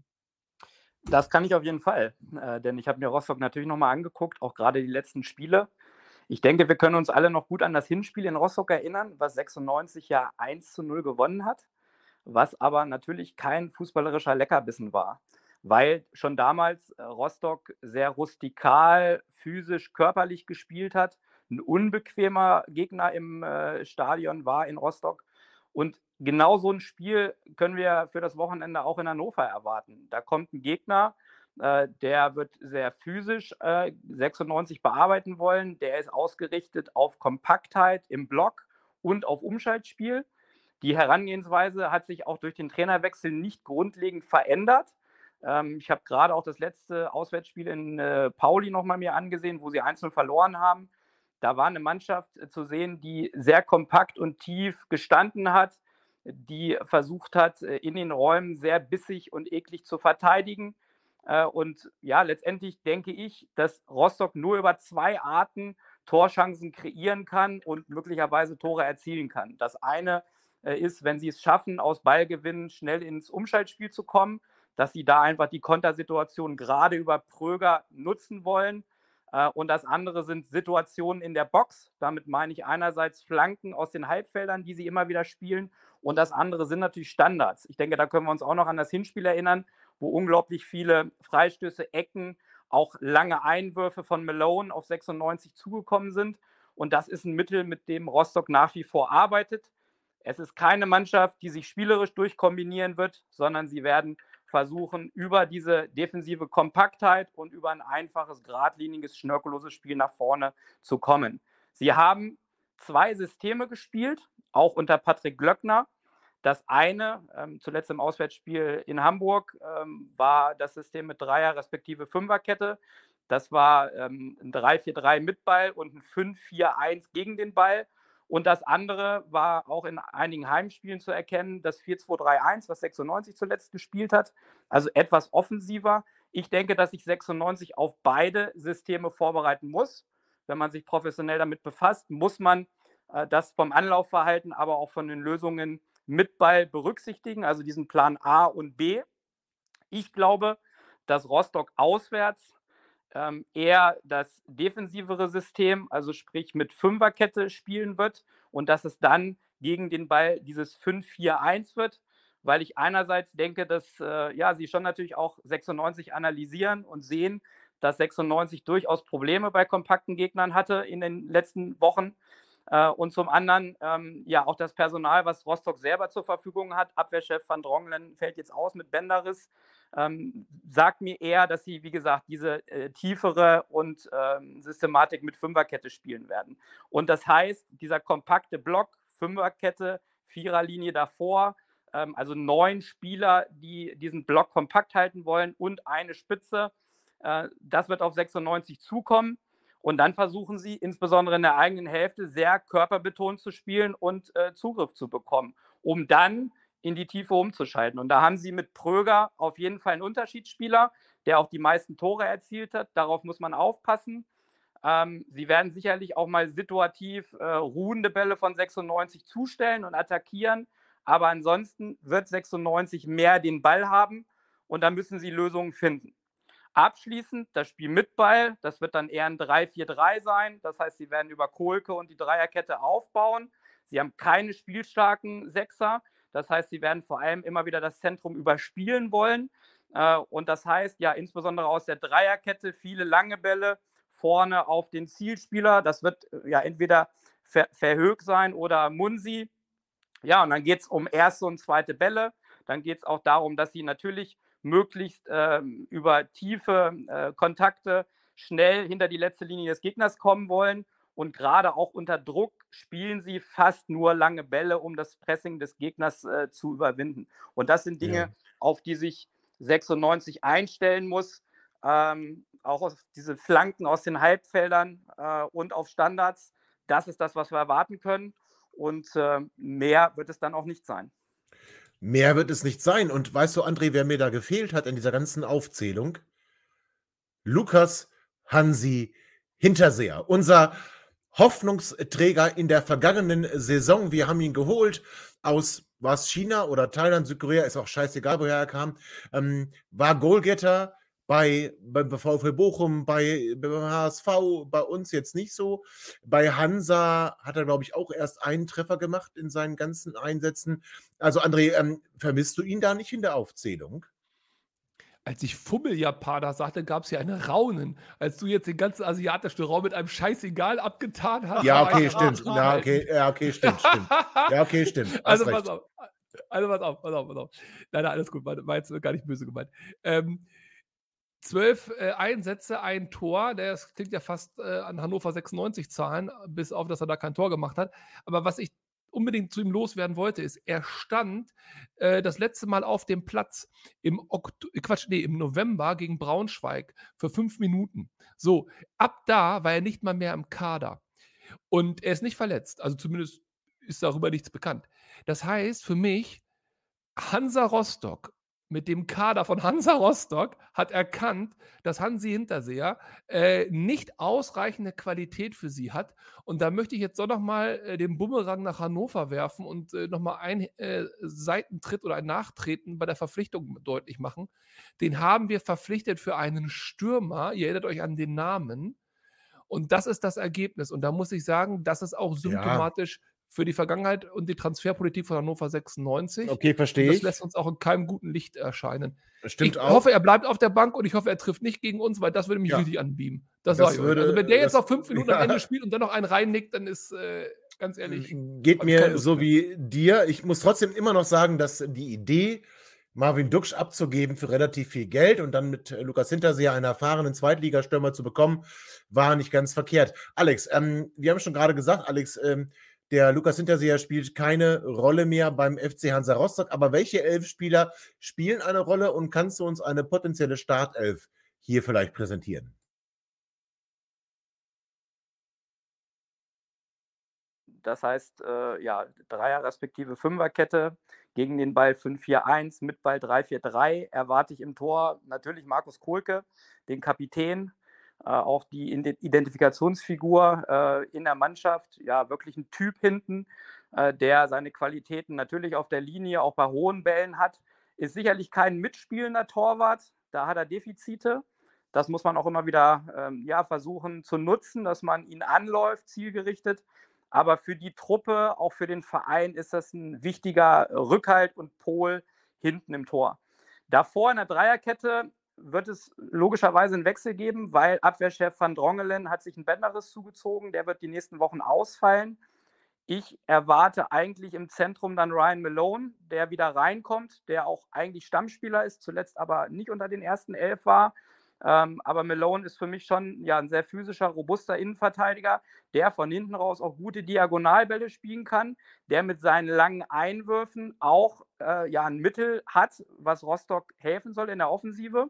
Das kann ich auf jeden Fall, äh, denn ich habe mir Rostock natürlich nochmal angeguckt, auch gerade die letzten Spiele. Ich denke, wir können uns alle noch gut an das Hinspiel in Rostock erinnern, was sechsundneunzig ja eins zu null gewonnen hat, was aber natürlich kein fußballerischer Leckerbissen war, weil schon damals äh, Rostock sehr rustikal, physisch, körperlich gespielt hat, ein unbequemer Gegner im äh, Stadion war in Rostock. Und genau so ein Spiel können wir für das Wochenende auch in Hannover erwarten. Da kommt ein Gegner, äh, der wird sehr physisch äh, sechsundneunzig bearbeiten wollen. Der ist ausgerichtet auf Kompaktheit im Block und auf Umschaltspiel. Die Herangehensweise hat sich auch durch den Trainerwechsel nicht grundlegend verändert. Ähm, ich habe gerade auch das letzte Auswärtsspiel in äh, Pauli nochmal mir angesehen, wo sie eins null verloren haben. Da war eine Mannschaft äh, zu sehen, die sehr kompakt und tief gestanden hat, die versucht hat, äh, in den Räumen sehr bissig und eklig zu verteidigen. Äh, und ja, letztendlich denke ich, dass Rostock nur über zwei Arten Torchancen kreieren kann und möglicherweise Tore erzielen kann. Das eine äh, ist, wenn sie es schaffen, aus Ballgewinn schnell ins Umschaltspiel zu kommen, dass sie da einfach die Kontersituation gerade über Pröger nutzen wollen. Äh, und das andere sind Situationen in der Box. Damit meine ich einerseits Flanken aus den Halbfeldern, die sie immer wieder spielen. Und das andere sind natürlich Standards. Ich denke, da können wir uns auch noch an das Hinspiel erinnern, wo unglaublich viele Freistöße, Ecken, auch lange Einwürfe von Malone auf sechsundneunzig zugekommen sind. Und das ist ein Mittel, mit dem Rostock nach wie vor arbeitet. Es ist keine Mannschaft, die sich spielerisch durchkombinieren wird, sondern sie werden versuchen, über diese defensive Kompaktheit und über ein einfaches, geradliniges, schnörkelloses Spiel nach vorne zu kommen. Sie haben zwei Systeme gespielt, auch unter Patrick Glöckner. Das eine, ähm, zuletzt im Auswärtsspiel in Hamburg, ähm, war das System mit Dreier- respektive Fünferkette. Das war ähm, ein drei vier drei mit Ball und ein fünf vier eins gegen den Ball. Und das andere war auch in einigen Heimspielen zu erkennen, das vier zwei drei eins, was sechsundneunzig zuletzt gespielt hat. Also etwas offensiver. Ich denke, dass sich sechsundneunzig auf beide Systeme vorbereiten muss. Wenn man sich professionell damit befasst, muss man äh, das vom Anlaufverhalten, aber auch von den Lösungen mit Ball berücksichtigen, also diesen Plan A und B. Ich glaube, dass Rostock auswärts ähm, eher das defensivere System, also sprich mit Fünferkette spielen wird und dass es dann gegen den Ball dieses fünf vier eins wird, weil ich einerseits denke, dass äh, ja, sie schon natürlich auch sechsundneunzig analysieren und sehen, dass sechsundneunzig durchaus Probleme bei kompakten Gegnern hatte in den letzten Wochen. Äh, und zum anderen ähm, ja auch das Personal, was Rostock selber zur Verfügung hat. Abwehrchef Van Drongelen fällt jetzt aus mit Bänderriss. Ähm, sagt mir eher, dass sie, wie gesagt, diese äh, tiefere und ähm, Systematik mit Fünferkette spielen werden. Und das heißt, dieser kompakte Block, Fünferkette, Viererlinie davor, ähm, also neun Spieler, die diesen Block kompakt halten wollen und eine Spitze, äh, das wird auf sechsundneunzig zukommen. Und dann versuchen sie, insbesondere in der eigenen Hälfte, sehr körperbetont zu spielen und äh, Zugriff zu bekommen, um dann in die Tiefe umzuschalten. Und da haben sie mit Pröger auf jeden Fall einen Unterschiedsspieler, der auch die meisten Tore erzielt hat. Darauf muss man aufpassen. Ähm, sie werden sicherlich auch mal situativ äh, ruhende Bälle von sechsundneunzig zustellen und attackieren. Aber ansonsten wird sechsundneunzig mehr den Ball haben und da müssen sie Lösungen finden. Abschließend das Spiel mit Ball, das wird dann eher ein drei vier drei sein. Das heißt, sie werden über Kohlke und die Dreierkette aufbauen. Sie haben keine spielstarken Sechser. Das heißt, sie werden vor allem immer wieder das Zentrum überspielen wollen. Und das heißt, ja, insbesondere aus der Dreierkette viele lange Bälle vorne auf den Zielspieler. Das wird ja entweder Ver- Verhoek sein oder Munsi. Ja, und dann geht es um erste und zweite Bälle. Dann geht es auch darum, dass sie natürlich möglichst ähm, über tiefe äh, Kontakte schnell hinter die letzte Linie des Gegners kommen wollen. Und gerade auch unter Druck spielen sie fast nur lange Bälle, um das Pressing des Gegners äh, zu überwinden. Und das sind Dinge, Ja. auf die sich sechsundneunzig einstellen muss. Ähm, auch auf diese Flanken aus den Halbfeldern äh, und auf Standards. Das ist das, was wir erwarten können. Und äh, mehr wird es dann auch nicht sein. Mehr wird es nicht sein. Und weißt du, André, wer mir da gefehlt hat in dieser ganzen Aufzählung? Lukas Hansi Hinterseher, unser Hoffnungsträger in der vergangenen Saison. Wir haben ihn geholt aus, war es China oder Thailand, Südkorea, ist auch scheißegal, woher er kam. Ähm, war Goalgetter bei, beim VfL Bochum, bei, beim H S V, bei uns jetzt nicht so. Bei Hansa hat er, glaube ich, auch erst einen Treffer gemacht in seinen ganzen Einsätzen. Also André, ähm, vermisst du ihn da nicht in der Aufzählung? Als ich Fummel-Japaner sagte, gab es ja ein Raunen. Als du jetzt den ganzen asiatischen Raum mit einem Scheißegal abgetan hast. Ja, war okay, ich stimmt. total Ja, okay, ja, okay, stimmt, stimmt. Ja, okay, stimmt. Hast Also recht. pass auf. Also pass auf, pass auf, pass auf. Nein, nein, alles gut. War, war jetzt gar nicht böse gemeint. Ähm, Zwölf äh, Einsätze, ein Tor. Das klingt ja fast äh, an Hannover sechsundneunzig Zahlen, bis auf, dass er da kein Tor gemacht hat. Aber was ich unbedingt zu ihm loswerden wollte, ist, er stand äh, das letzte Mal auf dem Platz im Okto Quatsch, nee, im November gegen Braunschweig für fünf Minuten. So, ab da war er nicht mal mehr im Kader. Und er ist nicht verletzt. Also zumindest ist darüber nichts bekannt. Das heißt für mich, Hansa Rostock mit dem Kader von Hansa Rostock hat erkannt, dass Hansi Hinterseher äh, nicht ausreichende Qualität für sie hat. Und da möchte ich jetzt doch nochmal äh, den Bumerang nach Hannover werfen und äh, nochmal einen äh, Seitentritt oder ein Nachtreten bei der Verpflichtung deutlich machen. Den haben wir verpflichtet für einen Stürmer. Ihr erinnert euch an den Namen. Und das ist das Ergebnis. Und da muss ich sagen, das ist auch symptomatisch für die Vergangenheit und die Transferpolitik von Hannover sechsundneunzig. Okay, verstehe Und das ich. lässt uns auch in keinem guten Licht erscheinen. Stimmt Ich auch. hoffe, er bleibt auf der Bank und ich hoffe, er trifft nicht gegen uns, weil das würde mich Ja. richtig anbeamen. Das, Das sage ich euch. würde- Also wenn der jetzt das- noch fünf Minuten ja. am Ende spielt und dann noch einen reinnickt, dann ist, äh, ganz ehrlich, Geht hab ich keine mir Lust so mehr. wie dir. Ich muss trotzdem immer noch sagen, dass die Idee, Marvin Duksch abzugeben für relativ viel Geld und dann mit äh, Lukas Hinterseher einen erfahrenen Zweitligastürmer zu bekommen, war nicht ganz verkehrt. Alex, ähm, wir haben schon gerade gesagt, Alex, ähm, der Lukas Hinterseher spielt keine Rolle mehr beim F C Hansa Rostock. Aber welche elf Spieler spielen eine Rolle und kannst du uns eine potenzielle Startelf hier vielleicht präsentieren? Das heißt, äh, ja, Dreier- respektive Fünferkette gegen den Ball fünf vier eins, mit Ball drei vier drei erwarte ich im Tor natürlich Markus Kohlke, den Kapitän, äh, auch die Ide- Identifikationsfigur äh, in der Mannschaft, ja, wirklich ein Typ hinten, äh, der seine Qualitäten natürlich auf der Linie auch bei hohen Bällen hat, ist sicherlich kein mitspielender Torwart, da hat er Defizite. Das muss man auch immer wieder ähm, ja, versuchen zu nutzen, dass man ihn anläuft, zielgerichtet. Aber für die Truppe, auch für den Verein, ist das ein wichtiger Rückhalt und Pol hinten im Tor. Davor in der Dreierkette wird es logischerweise einen Wechsel geben, weil Abwehrchef Van Drongelen hat sich einen Bänderriss zugezogen. Der wird die nächsten Wochen ausfallen. Ich erwarte eigentlich im Zentrum dann Ryan Malone, der wieder reinkommt, der auch eigentlich Stammspieler ist, zuletzt aber nicht unter den ersten elf war. Ähm, aber Malone ist für mich schon ja, ein sehr physischer, robuster Innenverteidiger, der von hinten raus auch gute Diagonalbälle spielen kann, der mit seinen langen Einwürfen auch äh, ja, ein Mittel hat, was Rostock helfen soll in der Offensive.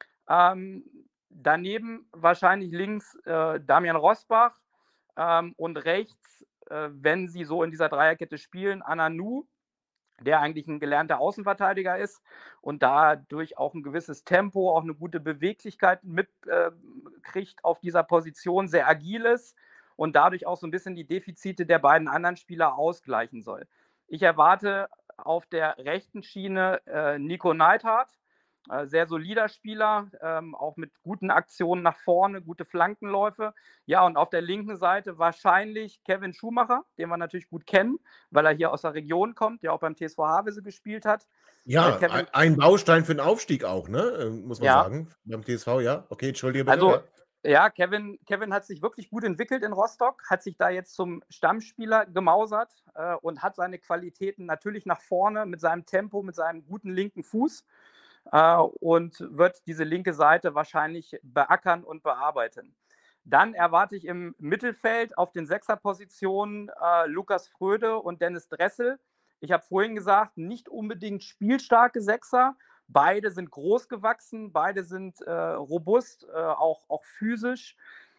Ähm, daneben wahrscheinlich links äh, Damian Rosbach ähm, und rechts, äh, wenn sie so in dieser Dreierkette spielen, Ananu, der eigentlich ein gelernter Außenverteidiger ist und dadurch auch ein gewisses Tempo, auch eine gute Beweglichkeit mitkriegt äh, auf dieser Position, sehr agil ist und dadurch auch so ein bisschen die Defizite der beiden anderen Spieler ausgleichen soll. Ich erwarte auf der rechten Schiene äh, Nico Neidhardt, äh, sehr solider Spieler, ähm, auch mit guten Aktionen nach vorne, gute Flankenläufe. Ja, und auf der linken Seite wahrscheinlich Kevin Schumacher, den wir natürlich gut kennen, weil er hier aus der Region kommt, der auch beim T S V Havelse gespielt hat. Ja, Äh, Kevin- ein- ein Baustein für den Aufstieg auch, ne? äh, Muss man Ja. sagen. Beim T S V, ja. Okay, entschuldige bitte. Also, ja. ja, Kevin, Kevin hat sich wirklich gut entwickelt in Rostock, hat sich da jetzt zum Stammspieler gemausert äh, und hat seine Qualitäten natürlich nach vorne mit seinem Tempo, mit seinem guten linken Fuß äh, und wird diese linke Seite wahrscheinlich beackern und bearbeiten. Dann erwarte ich im Mittelfeld auf den Sechserpositionen äh, Lukas Fröde und Dennis Dressel. Ich habe vorhin gesagt, nicht unbedingt spielstarke Sechser. Beide sind groß gewachsen, beide sind äh, robust, äh, auch, auch physisch.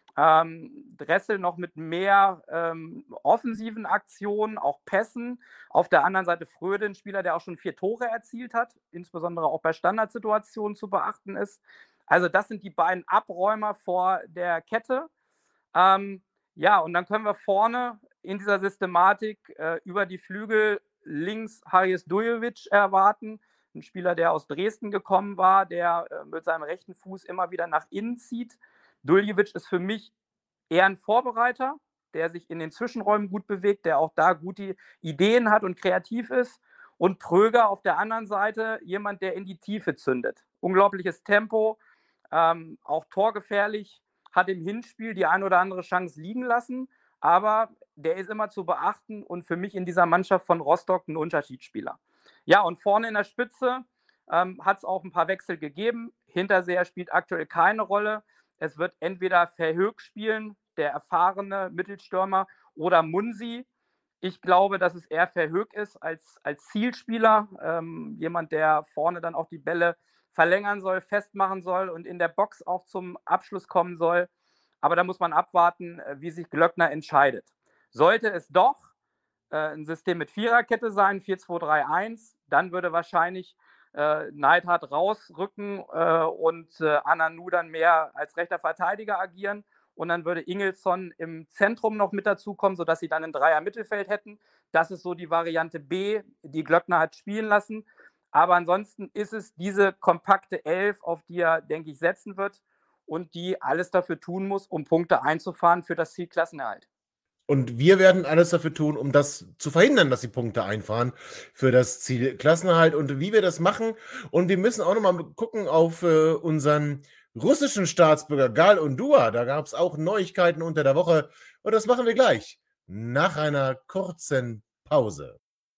Ähm, Dressel noch mit mehr ähm, offensiven Aktionen, auch Pässen. Auf der anderen Seite Fröde, ein Spieler, der auch schon vier Tore erzielt hat, insbesondere auch bei Standardsituationen zu beachten ist. Also das sind die beiden Abräumer vor der Kette. Ähm, ja, und dann können wir vorne in dieser Systematik äh, über die Flügel links Haris Dujovic erwarten. Ein Spieler, der aus Dresden gekommen war, der äh, mit seinem rechten Fuß immer wieder nach innen zieht. Duljevic ist für mich eher ein Vorbereiter, der sich in den Zwischenräumen gut bewegt, der auch da gute Ideen hat und kreativ ist. Und Pröger auf der anderen Seite, jemand, der in die Tiefe zündet. Unglaubliches Tempo, ähm, auch torgefährlich, hat im Hinspiel die ein oder andere Chance liegen lassen, aber der ist immer zu beachten und für mich in dieser Mannschaft von Rostock ein Unterschiedsspieler. Ja, und vorne in der Spitze ähm, hat es auch ein paar Wechsel gegeben. Hinterseher spielt aktuell keine Rolle. Es wird entweder Verhoek spielen, der erfahrene Mittelstürmer, oder Munsi. Ich glaube, dass es eher Verhoek ist als, als Zielspieler. Ähm, jemand, der vorne dann auch die Bälle verlängern soll, festmachen soll und in der Box auch zum Abschluss kommen soll. Aber da muss man abwarten, wie sich Glöckner entscheidet. Sollte es doch äh, ein System mit Viererkette sein, vier zwei drei eins, dann würde wahrscheinlich äh, Neidhardt rausrücken äh, und äh, Ananu dann mehr als rechter Verteidiger agieren. Und dann würde Ingelsson im Zentrum noch mit dazukommen, sodass sie dann ein Dreier-Mittelfeld hätten. Das ist so die Variante B, die Glöckner hat spielen lassen. Aber ansonsten ist es diese kompakte Elf, auf die er, denke ich, setzen wird und die alles dafür tun muss, um Punkte einzufahren für das Ziel Klassenerhalt. Und wir werden alles dafür tun, um das zu verhindern, dass die Punkte einfahren für das Ziel Klassenerhalt und wie wir das machen. Und wir müssen auch nochmal gucken auf äh, unseren russischen Staatsbürger Gal Undua. Da gab es auch Neuigkeiten unter der Woche. Und das machen wir gleich nach einer kurzen Pause.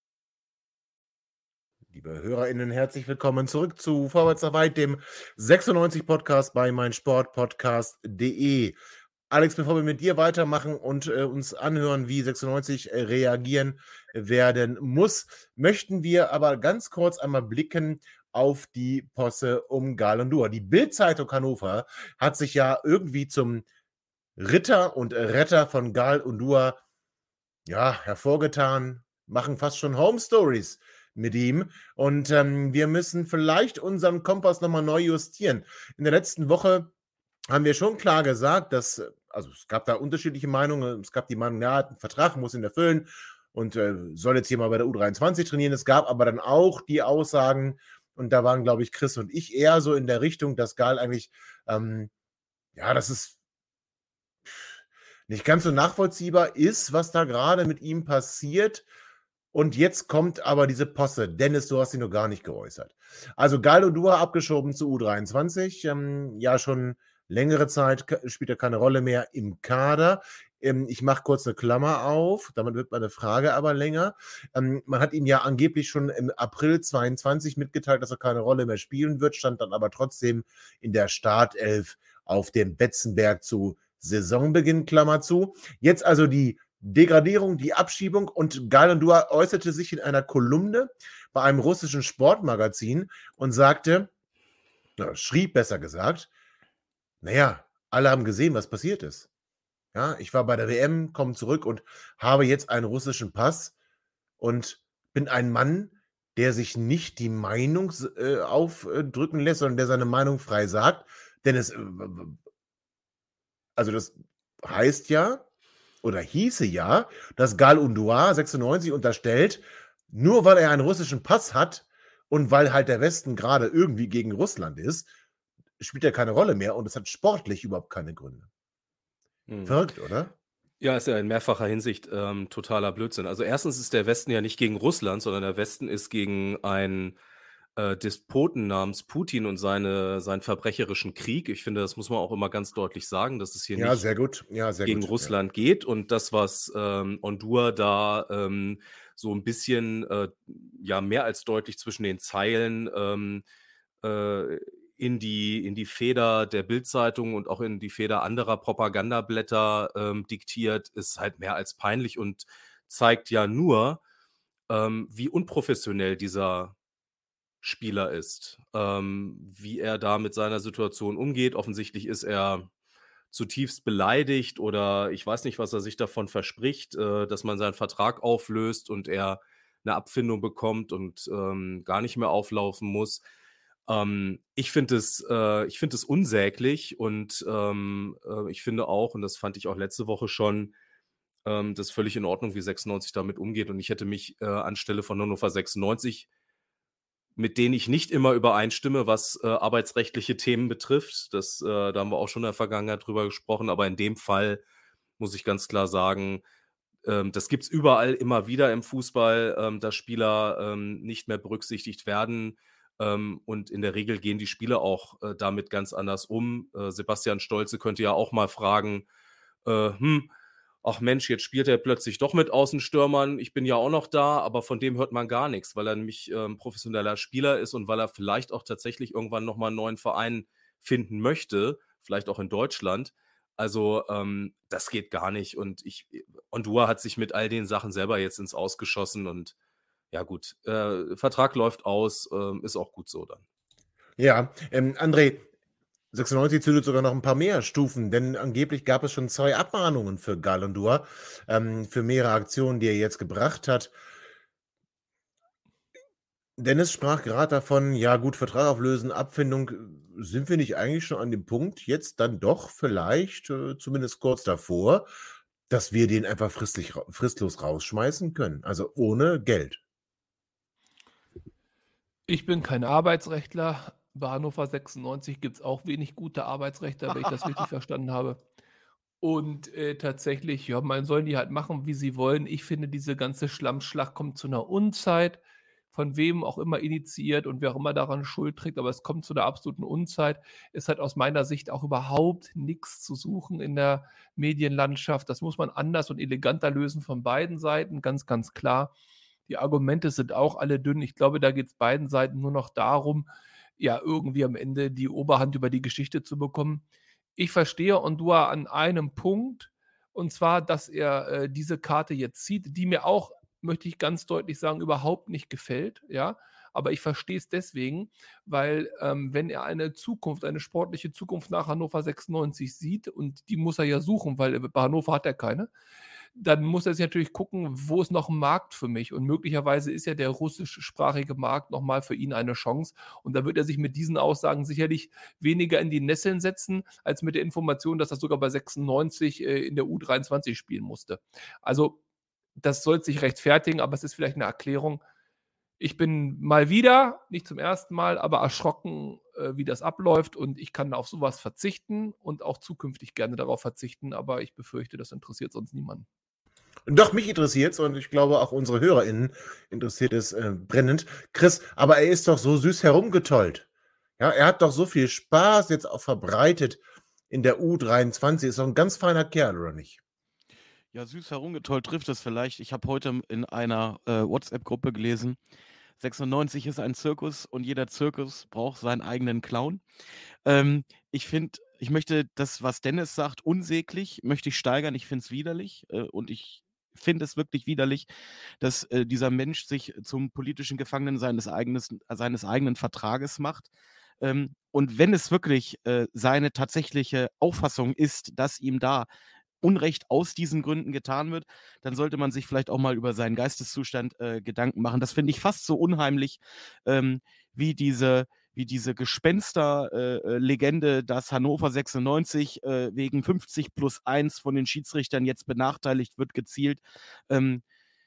Liebe HörerInnen, herzlich willkommen zurück zu Vorwärts nach Weit, dem sechsundneunzig Podcast bei meinsportpodcast punkt de. Alex, bevor wir mit dir weitermachen und äh, uns anhören, wie sechsundneunzig äh, reagieren werden muss, möchten wir aber ganz kurz einmal blicken auf die Posse um Gal Undua. Die Bild-Zeitung Hannover hat sich ja irgendwie zum Ritter und Retter von Gal Undua ja, hervorgetan, machen fast schon Home Stories mit ihm. Und ähm, wir müssen vielleicht unseren Kompass nochmal neu justieren. In der letzten Woche haben wir schon klar gesagt, dass, also es gab da unterschiedliche Meinungen. Es gab die Meinung, ja, ein Vertrag muss ihn erfüllen und äh, soll jetzt hier mal bei der U dreiundzwanzig trainieren. Es gab aber dann auch die Aussagen, und da waren, glaube ich, Chris und ich eher so in der Richtung, dass Gal eigentlich, ähm, ja, das ist nicht ganz so nachvollziehbar ist, was da gerade mit ihm passiert. Und jetzt kommt aber diese Posse. Dennis, du hast sie noch gar nicht geäußert. Also Gal Undua abgeschoben zu U dreiundzwanzig. Ähm, ja, schon längere Zeit spielt er keine Rolle mehr im Kader. Ähm, ich mache kurz eine Klammer auf, damit wird meine Frage aber länger. Ähm, man hat ihm ja angeblich schon im April zweiundzwanzig mitgeteilt, dass er keine Rolle mehr spielen wird, stand dann aber trotzdem in der Startelf auf dem Betzenberg zu Saisonbeginn, Klammer zu. Jetzt also die Degradierung, die Abschiebung, und Gal Undua äußerte sich in einer Kolumne bei einem russischen Sportmagazin und sagte, na, schrieb besser gesagt, naja, alle haben gesehen, was passiert ist. Ja, ich war bei der W M, komme zurück und habe jetzt einen russischen Pass und bin ein Mann, der sich nicht die Meinung äh, aufdrücken lässt, sondern der seine Meinung frei sagt. Denn es, also das heißt ja, oder hieße ja, dass Gal Undua sechsundneunzig unterstellt, nur weil er einen russischen Pass hat und weil halt der Westen gerade irgendwie gegen Russland ist, spielt er keine Rolle mehr und es hat sportlich überhaupt keine Gründe. Hm. Verrückt, oder? Ja, ist ja in mehrfacher Hinsicht ähm, totaler Blödsinn. Also erstens ist der Westen ja nicht gegen Russland, sondern der Westen ist gegen einen äh, Despoten namens Putin und seine, seinen verbrecherischen Krieg. Ich finde, das muss man auch immer ganz deutlich sagen, dass es hier ja, nicht sehr gut. Ja, sehr gegen gut. Russland ja. geht. Und das, was ähm, Undua da ähm, so ein bisschen äh, ja mehr als deutlich zwischen den Zeilen ähm, äh, in die, in die Feder der Bild-Zeitung und auch in die Feder anderer Propagandablätter ähm, diktiert, ist halt mehr als peinlich und zeigt ja nur, ähm, wie unprofessionell dieser Spieler ist, ähm, wie er da mit seiner Situation umgeht. Offensichtlich ist er zutiefst beleidigt oder ich weiß nicht, was er sich davon verspricht, äh, dass man seinen Vertrag auflöst und er eine Abfindung bekommt und ähm, gar nicht mehr auflaufen muss. Ähm, ich finde es, äh, ich finde es unsäglich und ähm, äh, ich finde auch, und das fand ich auch letzte Woche schon, ähm, das ist völlig in Ordnung, wie sechsundneunzig damit umgeht. Und ich hätte mich äh, anstelle von Hannover sechsundneunzig, mit denen ich nicht immer übereinstimme, was äh, arbeitsrechtliche Themen betrifft. Das, äh, da haben wir auch schon in der Vergangenheit drüber gesprochen, aber in dem Fall muss ich ganz klar sagen, ähm, das gibt es überall immer wieder im Fußball, ähm, dass Spieler ähm, nicht mehr berücksichtigt werden. Ähm, und in der Regel gehen die Spieler auch äh, damit ganz anders um. Äh, Sebastian Stolze könnte ja auch mal fragen, äh, hm, ach Mensch, jetzt spielt er plötzlich doch mit Außenstürmern, ich bin ja auch noch da, aber von dem hört man gar nichts, weil er nämlich ähm, professioneller Spieler ist und weil er vielleicht auch tatsächlich irgendwann nochmal einen neuen Verein finden möchte, vielleicht auch in Deutschland. Also ähm, das geht gar nicht und ich, Ondua hat sich mit all den Sachen selber jetzt ins Ausgeschossen und ja gut, äh, Vertrag läuft aus, ähm, ist auch gut so dann. Ja, ähm, André, sechsundneunzig zündet sogar noch ein paar mehr Stufen, denn angeblich gab es schon zwei Abmahnungen für Galondua, ähm, für mehrere Aktionen, die er jetzt gebracht hat. Dennis sprach gerade davon, ja gut, Vertrag auflösen, Abfindung. Sind wir nicht eigentlich schon an dem Punkt, jetzt dann doch vielleicht, äh, zumindest kurz davor, dass wir den einfach fristlich, ra- fristlos rausschmeißen können? Also ohne Geld. Ich bin kein Arbeitsrechtler. Bei Hannover sechsundneunzig gibt es auch wenig gute Arbeitsrechtler, wenn ich das richtig verstanden habe. Und äh, tatsächlich, ja, man sollen die halt machen, wie sie wollen. Ich finde, diese ganze Schlammschlacht kommt zu einer Unzeit, von wem auch immer initiiert und wer auch immer daran Schuld trägt, aber es kommt zu einer absoluten Unzeit. Es hat aus meiner Sicht auch überhaupt nichts zu suchen in der Medienlandschaft. Das muss man anders und eleganter lösen von beiden Seiten, ganz, ganz klar. Die Argumente sind auch alle dünn. Ich glaube, da geht es beiden Seiten nur noch darum, ja, irgendwie am Ende die Oberhand über die Geschichte zu bekommen. Ich verstehe Ondua an einem Punkt, und zwar, dass er äh, diese Karte jetzt zieht, die mir auch, möchte ich ganz deutlich sagen, überhaupt nicht gefällt, ja. Aber ich verstehe es deswegen, weil ähm, wenn er eine Zukunft, eine sportliche Zukunft nach Hannover sechsundneunzig sieht, und die muss er ja suchen, weil bei Hannover hat er keine, dann muss er sich natürlich gucken, wo ist noch ein Markt für mich? Und möglicherweise ist ja der russischsprachige Markt nochmal für ihn eine Chance. Und da wird er sich mit diesen Aussagen sicherlich weniger in die Nesseln setzen, als mit der Information, dass er sogar bei sechsundneunzig äh, in der U dreiundzwanzig spielen musste. Also, das soll sich rechtfertigen, aber es ist vielleicht eine Erklärung. Ich bin mal wieder, nicht zum ersten Mal, aber erschrocken, äh, wie das abläuft. Und ich kann auf sowas verzichten und auch zukünftig gerne darauf verzichten. Aber ich befürchte, das interessiert sonst niemanden. Doch, mich interessiert es und ich glaube auch unsere HörerInnen interessiert es äh, brennend. Chris, aber er ist doch so süß herumgetollt. Ja, er hat doch so viel Spaß jetzt auch verbreitet in der U dreiundzwanzig. Ist doch ein ganz feiner Kerl, oder nicht? Ja, süß herumgetollt trifft es vielleicht. Ich habe heute in einer äh, WhatsApp-Gruppe gelesen, sechsundneunzig ist ein Zirkus und jeder Zirkus braucht seinen eigenen Clown. Ähm, ich finde, ich möchte das, was Dennis sagt, unsäglich, möchte ich steigern. Ich finde es widerlich äh, und ich finde es wirklich widerlich, dass äh, dieser Mensch sich zum politischen Gefangenen seines, eigenes, seines eigenen Vertrages macht. Ähm, und wenn es wirklich äh, seine tatsächliche Auffassung ist, dass ihm da Unrecht aus diesen Gründen getan wird, dann sollte man sich vielleicht auch mal über seinen Geisteszustand äh, Gedanken machen. Das finde ich fast so unheimlich ähm, wie diese, wie diese Gespenster-Legende, äh, dass Hannover sechsundneunzig äh, wegen fünfzig plus eins von den Schiedsrichtern jetzt benachteiligt wird, gezielt. Ähm,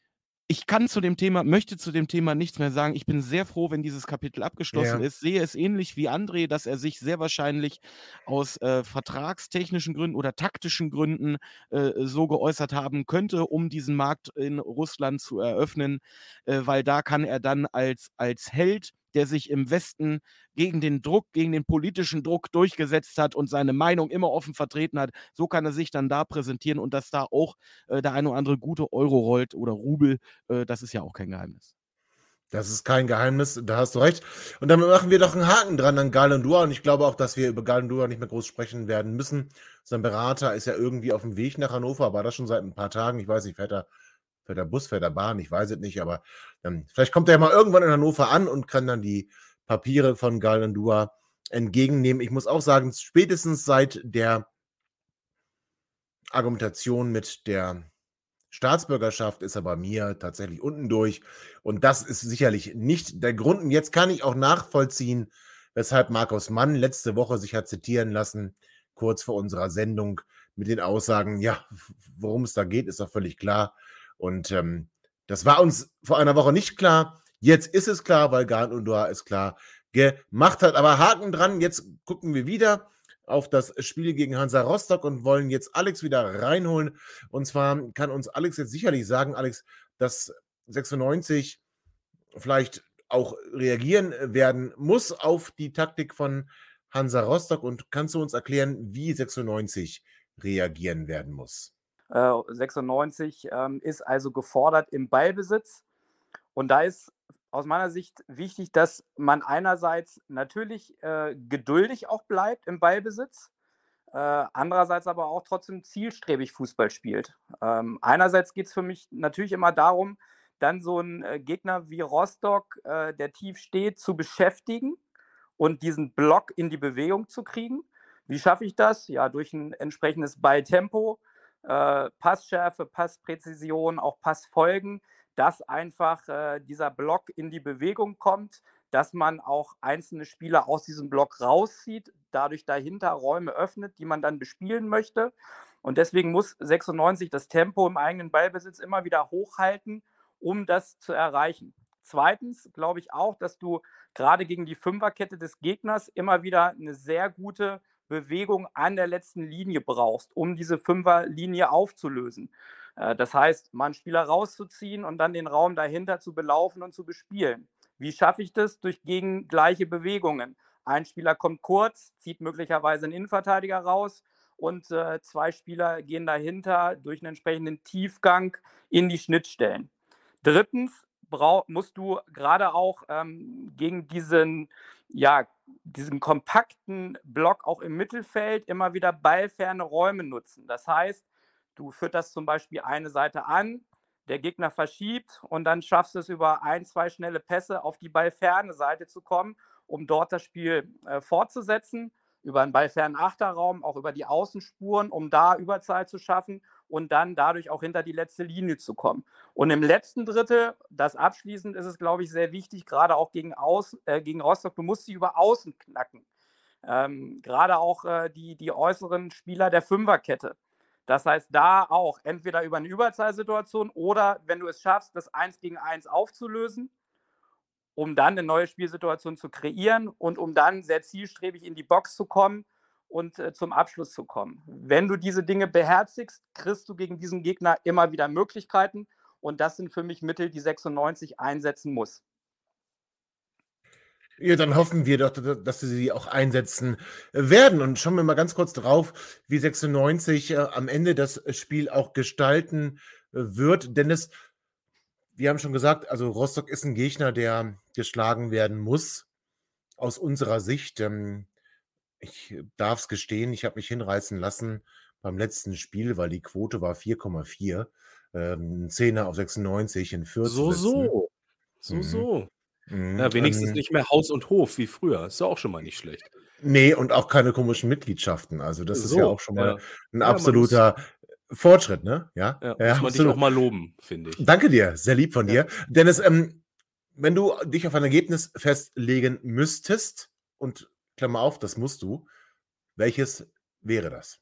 ich kann zu dem Thema, möchte zu dem Thema nichts mehr sagen. Ich bin sehr froh, wenn dieses Kapitel abgeschlossen Ja. ist. Sehe es ähnlich wie André, dass er sich sehr wahrscheinlich aus äh, vertragstechnischen Gründen oder taktischen Gründen äh, so geäußert haben könnte, um diesen Markt in Russland zu eröffnen, äh, weil da kann er dann als, als Held, der sich im Westen gegen den Druck, gegen den politischen Druck durchgesetzt hat und seine Meinung immer offen vertreten hat, so kann er sich dann da präsentieren und dass da auch äh, der eine oder andere gute Euro rollt oder Rubel, äh, das ist ja auch kein Geheimnis. Das ist kein Geheimnis, da hast du recht. Und damit machen wir doch einen Haken dran an Gallandua. Und ich glaube auch, dass wir über Gallandua nicht mehr groß sprechen werden müssen. Sein Berater ist ja irgendwie auf dem Weg nach Hannover, war das schon seit ein paar Tagen. Ich weiß nicht, fährt er, fährt er Bus, fährt er Bahn, ich weiß es nicht. Aber ähm, vielleicht kommt er ja mal irgendwann in Hannover an und kann dann die Papiere von Gallandua entgegennehmen. Ich muss auch sagen, spätestens seit der Argumentation mit der Staatsbürgerschaft ist er bei mir tatsächlich unten durch. Und das ist sicherlich nicht der Grund. Und jetzt kann ich auch nachvollziehen, weshalb Markus Mann letzte Woche sich hat zitieren lassen, kurz vor unserer Sendung, mit den Aussagen, ja, worum es da geht, ist doch völlig klar. Und ähm, das war uns vor einer Woche nicht klar. Jetzt ist es klar, weil Gallandua es klar gemacht hat. Aber Haken dran, jetzt gucken wir wieder auf das Spiel gegen Hansa Rostock und wollen jetzt Alex wieder reinholen. Und zwar kann uns Alex jetzt sicherlich sagen, Alex, dass sechsundneunzig vielleicht auch reagieren werden muss auf die Taktik von Hansa Rostock. Und kannst du uns erklären, wie sechsundneunzig reagieren werden muss? Äh, sechsundneunzig ähm, ist also gefordert im Ballbesitz. Und da ist aus meiner Sicht wichtig, dass man einerseits natürlich äh, geduldig auch bleibt im Ballbesitz, äh, andererseits aber auch trotzdem zielstrebig Fußball spielt. Ähm, einerseits geht es für mich natürlich immer darum, dann so einen äh, Gegner wie Rostock, äh, der tief steht, zu beschäftigen und diesen Block in die Bewegung zu kriegen. Wie schaffe ich das? Ja, durch ein entsprechendes Balltempo, äh, Passschärfe, Passpräzision, auch Passfolgen, dass einfach äh, dieser Block in die Bewegung kommt, dass man auch einzelne Spieler aus diesem Block rauszieht, dadurch dahinter Räume öffnet, die man dann bespielen möchte. Und deswegen muss sechsundneunzig das Tempo im eigenen Ballbesitz immer wieder hochhalten, um das zu erreichen. Zweitens glaube ich auch, dass du gerade gegen die Fünferkette des Gegners immer wieder eine sehr gute Bewegung an der letzten Linie brauchst, um diese Fünferlinie aufzulösen. Das heißt, mal einen Spieler rauszuziehen und dann den Raum dahinter zu belaufen und zu bespielen. Wie schaffe ich das? Durch gegengleiche Bewegungen. Ein Spieler kommt kurz, zieht möglicherweise einen Innenverteidiger raus und äh, zwei Spieler gehen dahinter durch einen entsprechenden Tiefgang in die Schnittstellen. Drittens brauch, musst du gerade auch ähm, gegen diesen, ja, diesen kompakten Block auch im Mittelfeld immer wieder ballferne Räume nutzen. Das heißt, du fütterst zum Beispiel eine Seite an, der Gegner verschiebt und dann schaffst du es über ein, zwei schnelle Pässe auf die ballferne Seite zu kommen, um dort das Spiel äh, fortzusetzen, über einen ballfernen Achterraum, auch über die Außenspuren, um da Überzahl zu schaffen und dann dadurch auch hinter die letzte Linie zu kommen. Und im letzten Drittel, das abschließend, ist es, glaube ich, sehr wichtig, gerade auch gegen, Außen, äh, gegen Rostock, du musst sie über Außen knacken. Ähm, gerade auch äh, die, die äußeren Spieler der Fünferkette. Das heißt, da auch entweder über eine Überzahlsituation oder, wenn du es schaffst, das eins gegen eins aufzulösen, um dann eine neue Spielsituation zu kreieren und um dann sehr zielstrebig in die Box zu kommen und äh, zum Abschluss zu kommen. Wenn du diese Dinge beherzigst, kriegst du gegen diesen Gegner immer wieder Möglichkeiten und das sind für mich Mittel, die sechsundneunzig einsetzen muss. Ja, dann hoffen wir doch, dass sie sie auch einsetzen werden. Und schauen wir mal ganz kurz drauf, wie sechsundneunzig äh, am Ende das Spiel auch gestalten äh, wird. Denn es, wir haben schon gesagt, also Rostock ist ein Gegner, der geschlagen werden muss. Aus unserer Sicht, ähm, ich darf es gestehen, ich habe mich hinreißen lassen beim letzten Spiel, weil die Quote war vier Komma vier. Ähm, ein Zehner auf sechsundneunzig in Fürth So, zu setzen. so. So, Mhm. so. Mhm. Ja, wenigstens Ähm, nicht mehr Haus und Hof wie früher. Ist ja auch schon mal nicht schlecht. Nee, und auch keine komischen Mitgliedschaften. Also das ist ja So, auch schon mal ja. ein Ja, man muss, absoluter Fortschritt, ne? Ja, ja, ja, muss man dich auch absolut. mal loben, finde ich. Danke dir, sehr lieb von Ja. dir. Dennis, ähm, wenn du dich auf ein Ergebnis festlegen müsstest, und Klammer auf, das musst du, welches wäre das?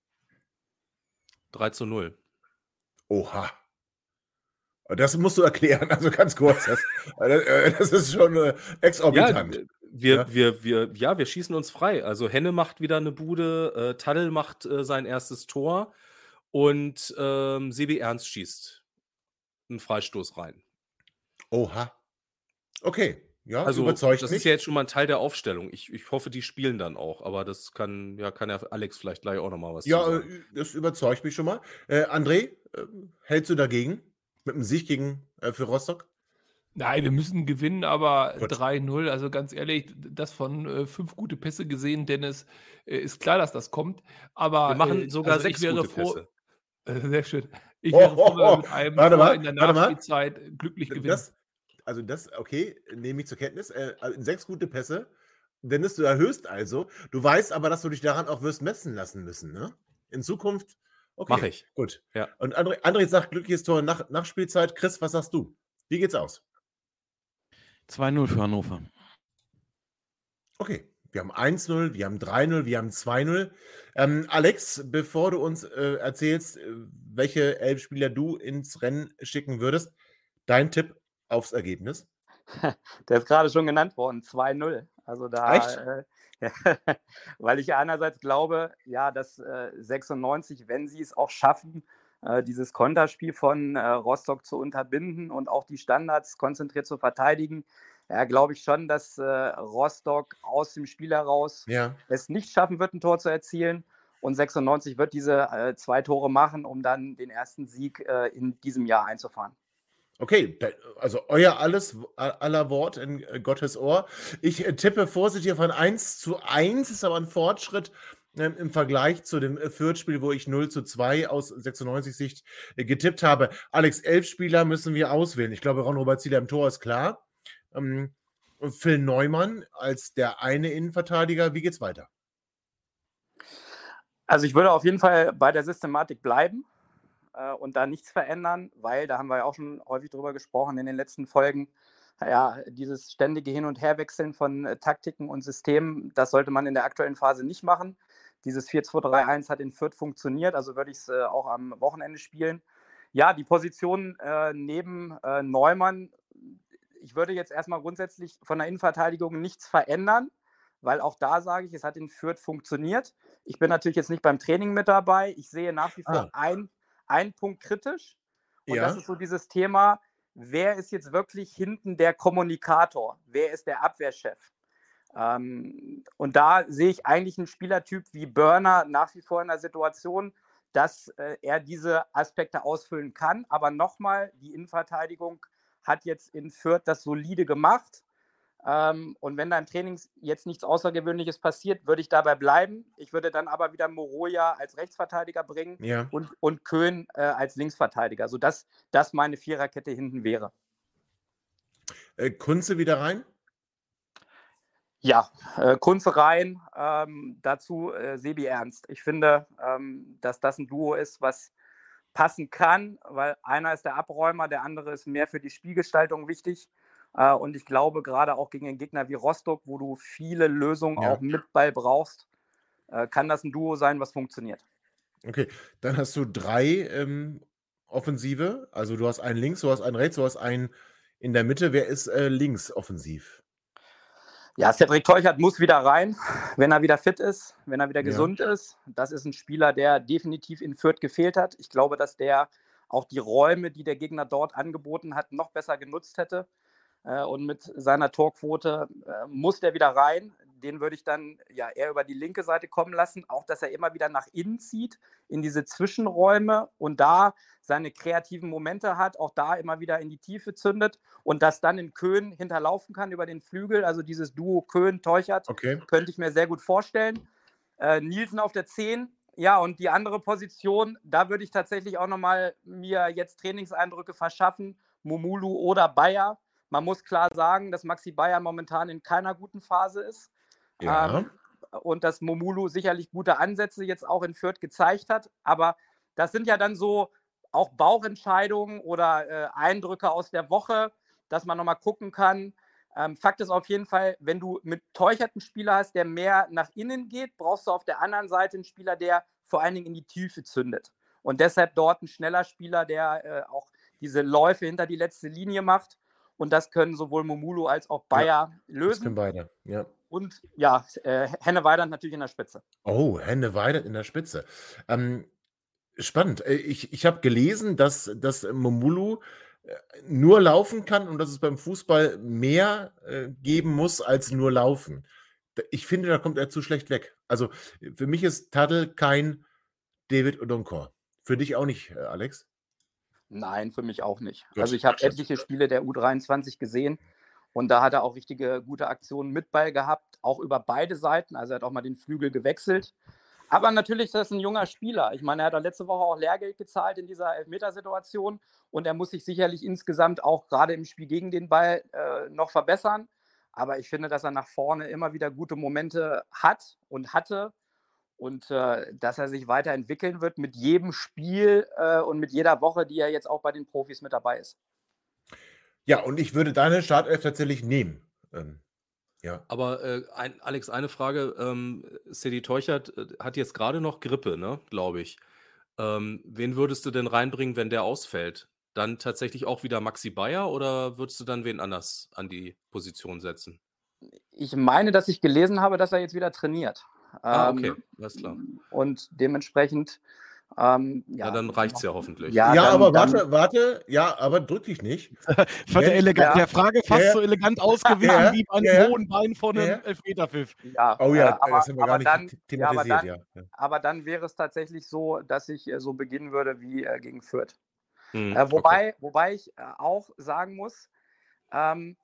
drei zu null. Oha. Das musst du erklären, also ganz kurz. Das, äh, das ist schon äh, Ja, exorbitant. äh, wir, Ja. wir, wir, ja, wir schießen uns frei. Also Henne macht wieder eine Bude, äh, Tadl macht äh, sein erstes Tor und ähm, Sebi Ernst schießt einen Freistoß rein. Oha. Okay, ja, Also überzeugt das mich. ist ja jetzt schon mal ein Teil der Aufstellung. Ich, ich hoffe, die spielen dann auch, aber das kann ja, kann ja Alex vielleicht gleich auch nochmal was zu Ja, sagen. äh, das überzeugt mich schon mal. Äh, André, äh, hältst du dagegen? Mit einem Sieg gegen äh, für Rostock? Nein, wir müssen gewinnen, aber Gut. drei null, also ganz ehrlich, das von äh, fünf gute Pässe gesehen, Dennis, äh, ist klar, dass das kommt. Wir Aber machen äh, sogar also ich sechs wäre gute froh, Pässe. äh, sehr schön. Ich Oh, wäre froh, oh, wenn wir oh. mit einem Warte Tor mal, in der warte mal. Nachspielzeit glücklich gewinnen. Das, also das, okay, nehme ich zur Kenntnis. Äh, also sechs gute Pässe. Dennis, du erhöhst also. Du weißt aber, dass du dich daran auch wirst messen lassen müssen, ne? In Zukunft. Mache Okay, ich. gut. Ja. Und André, André sagt glückliches Tor nach Nachspielzeit. Chris, was sagst du? Wie geht's aus? zwei null für Hannover. Okay, wir haben eins null, wir haben drei null, wir haben zwei null. Ähm, Alex, bevor du uns äh, erzählst, äh, welche elf Spieler du ins Rennen schicken würdest, dein Tipp aufs Ergebnis? Der ist gerade schon genannt worden, zwei null. Also da, Echt? äh, weil ich ja einerseits glaube, ja, dass äh, sechsundneunzig, wenn sie es auch schaffen, äh, dieses Konterspiel von äh, Rostock zu unterbinden und auch die Standards konzentriert zu verteidigen, ja, glaube ich schon, dass äh, Rostock aus dem Spiel heraus Ja. es nicht schaffen wird, ein Tor zu erzielen. Und sechsundneunzig wird diese äh, zwei Tore machen, um dann den ersten Sieg äh, in diesem Jahr einzufahren. Okay, da- also euer alles, aller Wort in äh, Gottes Ohr. Ich äh, tippe vorsichtig auf ein eins zu eins, ist aber ein Fortschritt ähm, im Vergleich zu dem äh, Fürth-Spiel, wo ich null zu zwei aus sechsundneunzig Sicht äh, getippt habe. Alex, elf Spieler müssen wir auswählen. Ich glaube, Ron-Robert Zieler im Tor ist klar. Ähm, und Phil Neumann als der eine Innenverteidiger. Wie geht's weiter? Also ich würde auf jeden Fall bei der Systematik bleiben äh, und da nichts verändern, weil, da haben wir ja auch schon häufig drüber gesprochen in den letzten Folgen, ja, dieses ständige Hin- und Herwechseln von äh, Taktiken und Systemen, das sollte man in der aktuellen Phase nicht machen. Dieses vier zwei drei eins hat in Fürth funktioniert, also würde ich es äh, auch am Wochenende spielen. Ja, die Position äh, neben äh, Neumann, ich würde jetzt erstmal grundsätzlich von der Innenverteidigung nichts verändern, weil auch da sage ich, es hat in Fürth funktioniert. Ich bin natürlich jetzt nicht beim Training mit dabei. Ich sehe nach wie vor Ah. ein, einen Punkt kritisch. Und Ja. das ist so dieses Thema, wer ist jetzt wirklich hinten der Kommunikator? Wer ist der Abwehrchef? Ähm, und da sehe ich eigentlich einen Spielertyp wie Börner nach wie vor in der Situation, dass äh, er diese Aspekte ausfüllen kann. Aber nochmal, die Innenverteidigung hat jetzt in Fürth das solide gemacht. Ähm, und wenn da im Training jetzt nichts Außergewöhnliches passiert, würde ich dabei bleiben. Ich würde dann aber wieder Moroja als Rechtsverteidiger bringen Ja. und, und Köhn äh, als Linksverteidiger, sodass das meine Viererkette hinten wäre. Äh, Kunze wieder rein? Ja, äh, Kunze rein, ähm, dazu äh, Sebi Ernst. Ich finde, ähm, dass das ein Duo ist, was passen kann, weil einer ist der Abräumer, der andere ist mehr für die Spielgestaltung wichtig. Äh, und ich glaube, gerade auch gegen einen Gegner wie Rostock, wo du viele Lösungen Ja. auch mit Ball brauchst, äh, kann das ein Duo sein, was funktioniert. Okay, dann hast du drei ähm, Offensive. Also du hast einen links, du hast einen rechts, du hast einen in der Mitte. Wer ist äh, links offensiv? Ja, Cedric Teuchert muss wieder rein, wenn er wieder fit ist, wenn er wieder Ja. gesund ist. Das ist ein Spieler, der definitiv in Fürth gefehlt hat. Ich glaube, dass der auch die Räume, die der Gegner dort angeboten hat, noch besser genutzt hätte. Äh, und mit seiner Torquote äh, muss der wieder rein. Den würde ich dann ja eher über die linke Seite kommen lassen. Auch, dass er immer wieder nach innen zieht, in diese Zwischenräume und da seine kreativen Momente hat, auch da immer wieder in die Tiefe zündet und das dann in Köhn hinterlaufen kann über den Flügel. Also dieses Duo Köhn-Teuchert Okay. könnte ich mir sehr gut vorstellen. Äh, Nielsen auf der zehn. Ja, und die andere Position, da würde ich tatsächlich auch nochmal mir jetzt Trainingseindrücke verschaffen. Momulu oder Bayer. Man muss klar sagen, dass Maxi Bayer momentan in keiner guten Phase ist. Ja. Ähm, und dass Momulu sicherlich gute Ansätze jetzt auch in Fürth gezeigt hat. Aber das sind ja dann so auch Bauchentscheidungen oder äh, Eindrücke aus der Woche, dass man nochmal gucken kann. Ähm, Fakt ist auf jeden Fall, wenn du mit Teuchert einen Spieler hast, der mehr nach innen geht, brauchst du auf der anderen Seite einen Spieler, der vor allen Dingen in die Tiefe zündet. Und deshalb dort ein schneller Spieler, der äh, auch diese Läufe hinter die letzte Linie macht. Und das können sowohl Momulu als auch Bayer Das lösen. können beide. Ja. Und ja, äh, Henne Weidand natürlich in der Spitze. Oh, Henne Weidand in der Spitze. Ähm, spannend. Äh, Ich, ich habe gelesen, dass, dass Momulu äh, nur laufen kann und dass es beim Fußball mehr äh, geben muss als nur laufen. Da- Ich finde, da kommt er zu schlecht weg. Also für mich ist Tadl kein David Odonkor. Für dich auch nicht, äh, Alex? Nein, für mich auch nicht. Gut. Also ich habe etliche Spiele der U dreiundzwanzig gesehen und da hat er auch richtige gute Aktionen mit Ball gehabt, auch über beide Seiten. Also er hat auch mal den Flügel gewechselt. Aber natürlich, das ist ein junger Spieler. Ich meine, er hat da letzte Woche auch Lehrgeld gezahlt in dieser Elfmetersituation und er muss sich sicherlich insgesamt auch gerade im Spiel gegen den Ball äh, noch verbessern. Aber ich finde, dass er nach vorne immer wieder gute Momente hat und hatte und äh, dass er sich weiterentwickeln wird mit jedem Spiel äh, und mit jeder Woche, die er jetzt auch bei den Profis mit dabei ist. Ja, und ich würde deine Startelf tatsächlich nehmen. Ähm, ja. Aber äh, ein, Alex, eine Frage. Ähm, Sedi Teuchert äh, hat jetzt gerade noch Grippe, ne, glaube ich. Ähm, wen würdest du denn reinbringen, wenn der ausfällt? Dann tatsächlich auch wieder Maxi Bayer oder würdest du dann wen anders an die Position setzen? Ich meine, dass ich gelesen habe, dass er jetzt wieder trainiert. Ah, okay, Ähm, alles klar. Und dementsprechend, ähm, ja. Ja, dann reicht's ja hoffentlich. Ja, Ja, dann- aber dann- warte, warte, ja, aber drück dich nicht. Fand der, Wenn- elegant, Ja. der Frage fast Ja, ja. so elegant ausgewichen Ja, wie beim ja. hohen Bein von einem Ja. Elfmeterpfiff. Ja, Oh äh, ja, aber, das haben wir gar aber nicht dann, the- ja, aber thematisiert, dann, ja. ja. aber dann wäre es tatsächlich so, dass ich äh, so beginnen würde wie äh, gegen Fürth. Hm, Äh, okay. wobei, wobei ich äh, auch sagen muss, ähm,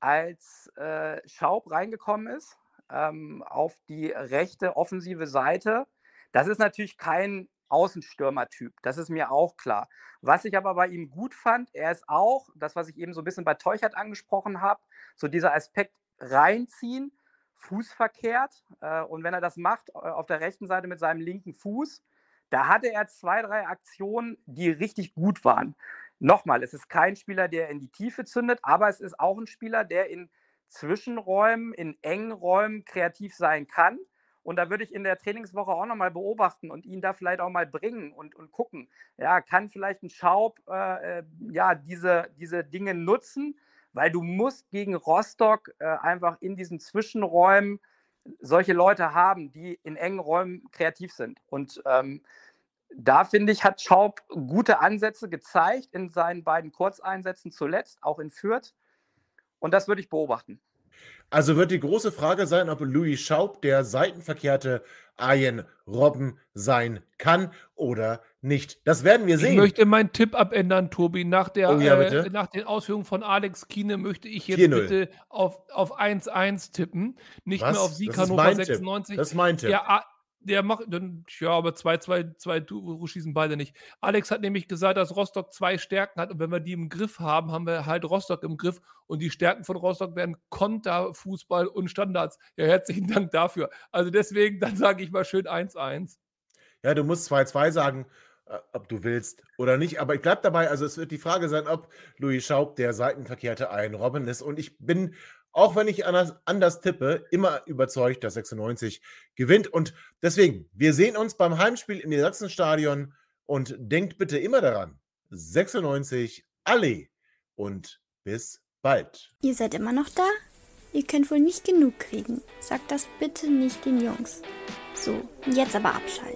als äh, Schaub reingekommen ist ähm, auf die rechte offensive Seite, das ist natürlich kein Außenstürmer-Typ, das ist mir auch klar. Was ich aber bei ihm gut fand, er ist auch, das, was ich eben so ein bisschen bei Teuchert angesprochen habe, so dieser Aspekt reinziehen, Fuß verkehrt äh, und wenn er das macht äh, auf der rechten Seite mit seinem linken Fuß, da hatte er zwei, drei Aktionen, die richtig gut waren. Nochmal, es ist kein Spieler, der in die Tiefe zündet, aber es ist auch ein Spieler, der in Zwischenräumen, in engen Räumen kreativ sein kann. Und da würde ich in der Trainingswoche auch nochmal beobachten und ihn da vielleicht auch mal bringen und, und gucken. Ja, kann vielleicht ein Schaub äh, äh, ja, diese, diese Dinge nutzen, weil du musst gegen Rostock äh, einfach in diesen Zwischenräumen solche Leute haben, die in engen Räumen kreativ sind. Und ähm, da, finde ich, hat Schaub gute Ansätze gezeigt in seinen beiden Kurzeinsätzen zuletzt, auch in Fürth. Und das würde ich beobachten. Also wird die große Frage sein, ob Louis Schaub der seitenverkehrte Arjen Robben sein kann oder nicht. Das werden wir Ich sehen. möchte meinen Tipp abändern, Tobi. Nach, der, Oh ja, äh, bitte. nach den Ausführungen von Alex Kiene möchte ich jetzt vier null. bitte auf, auf eins eins tippen. Nicht Was? mehr auf Sieg Das ist Hannover mein Tipp. sechsundneunzig. Das ist mein Tipp. Der, A- der macht, dann, ja, aber zwei, zwei, zwei Tore schießen beide nicht. Alex hat nämlich gesagt, dass Rostock zwei Stärken hat und wenn wir die im Griff haben, haben wir halt Rostock im Griff und die Stärken von Rostock werden Konter, Fußball und Standards. Ja, herzlichen Dank dafür. Also deswegen, dann sage ich mal schön eins eins. Ja, du musst zwei zwei sagen, äh, ob du willst oder nicht. Aber ich bleibe dabei, also es wird die Frage sein, ob Louis Schaub der seitenverkehrte Arjen Robben ist. Und ich bin, auch wenn ich anders, anders tippe, immer überzeugt, dass sechsundneunzig gewinnt. Und deswegen, wir sehen uns beim Heimspiel in den Sachsenstadion und denkt bitte immer daran, sechsundneunzig alle und bis bald. Ihr seid immer noch da? Ihr könnt wohl nicht genug kriegen. Sagt das bitte nicht den Jungs. So, jetzt aber abschalten.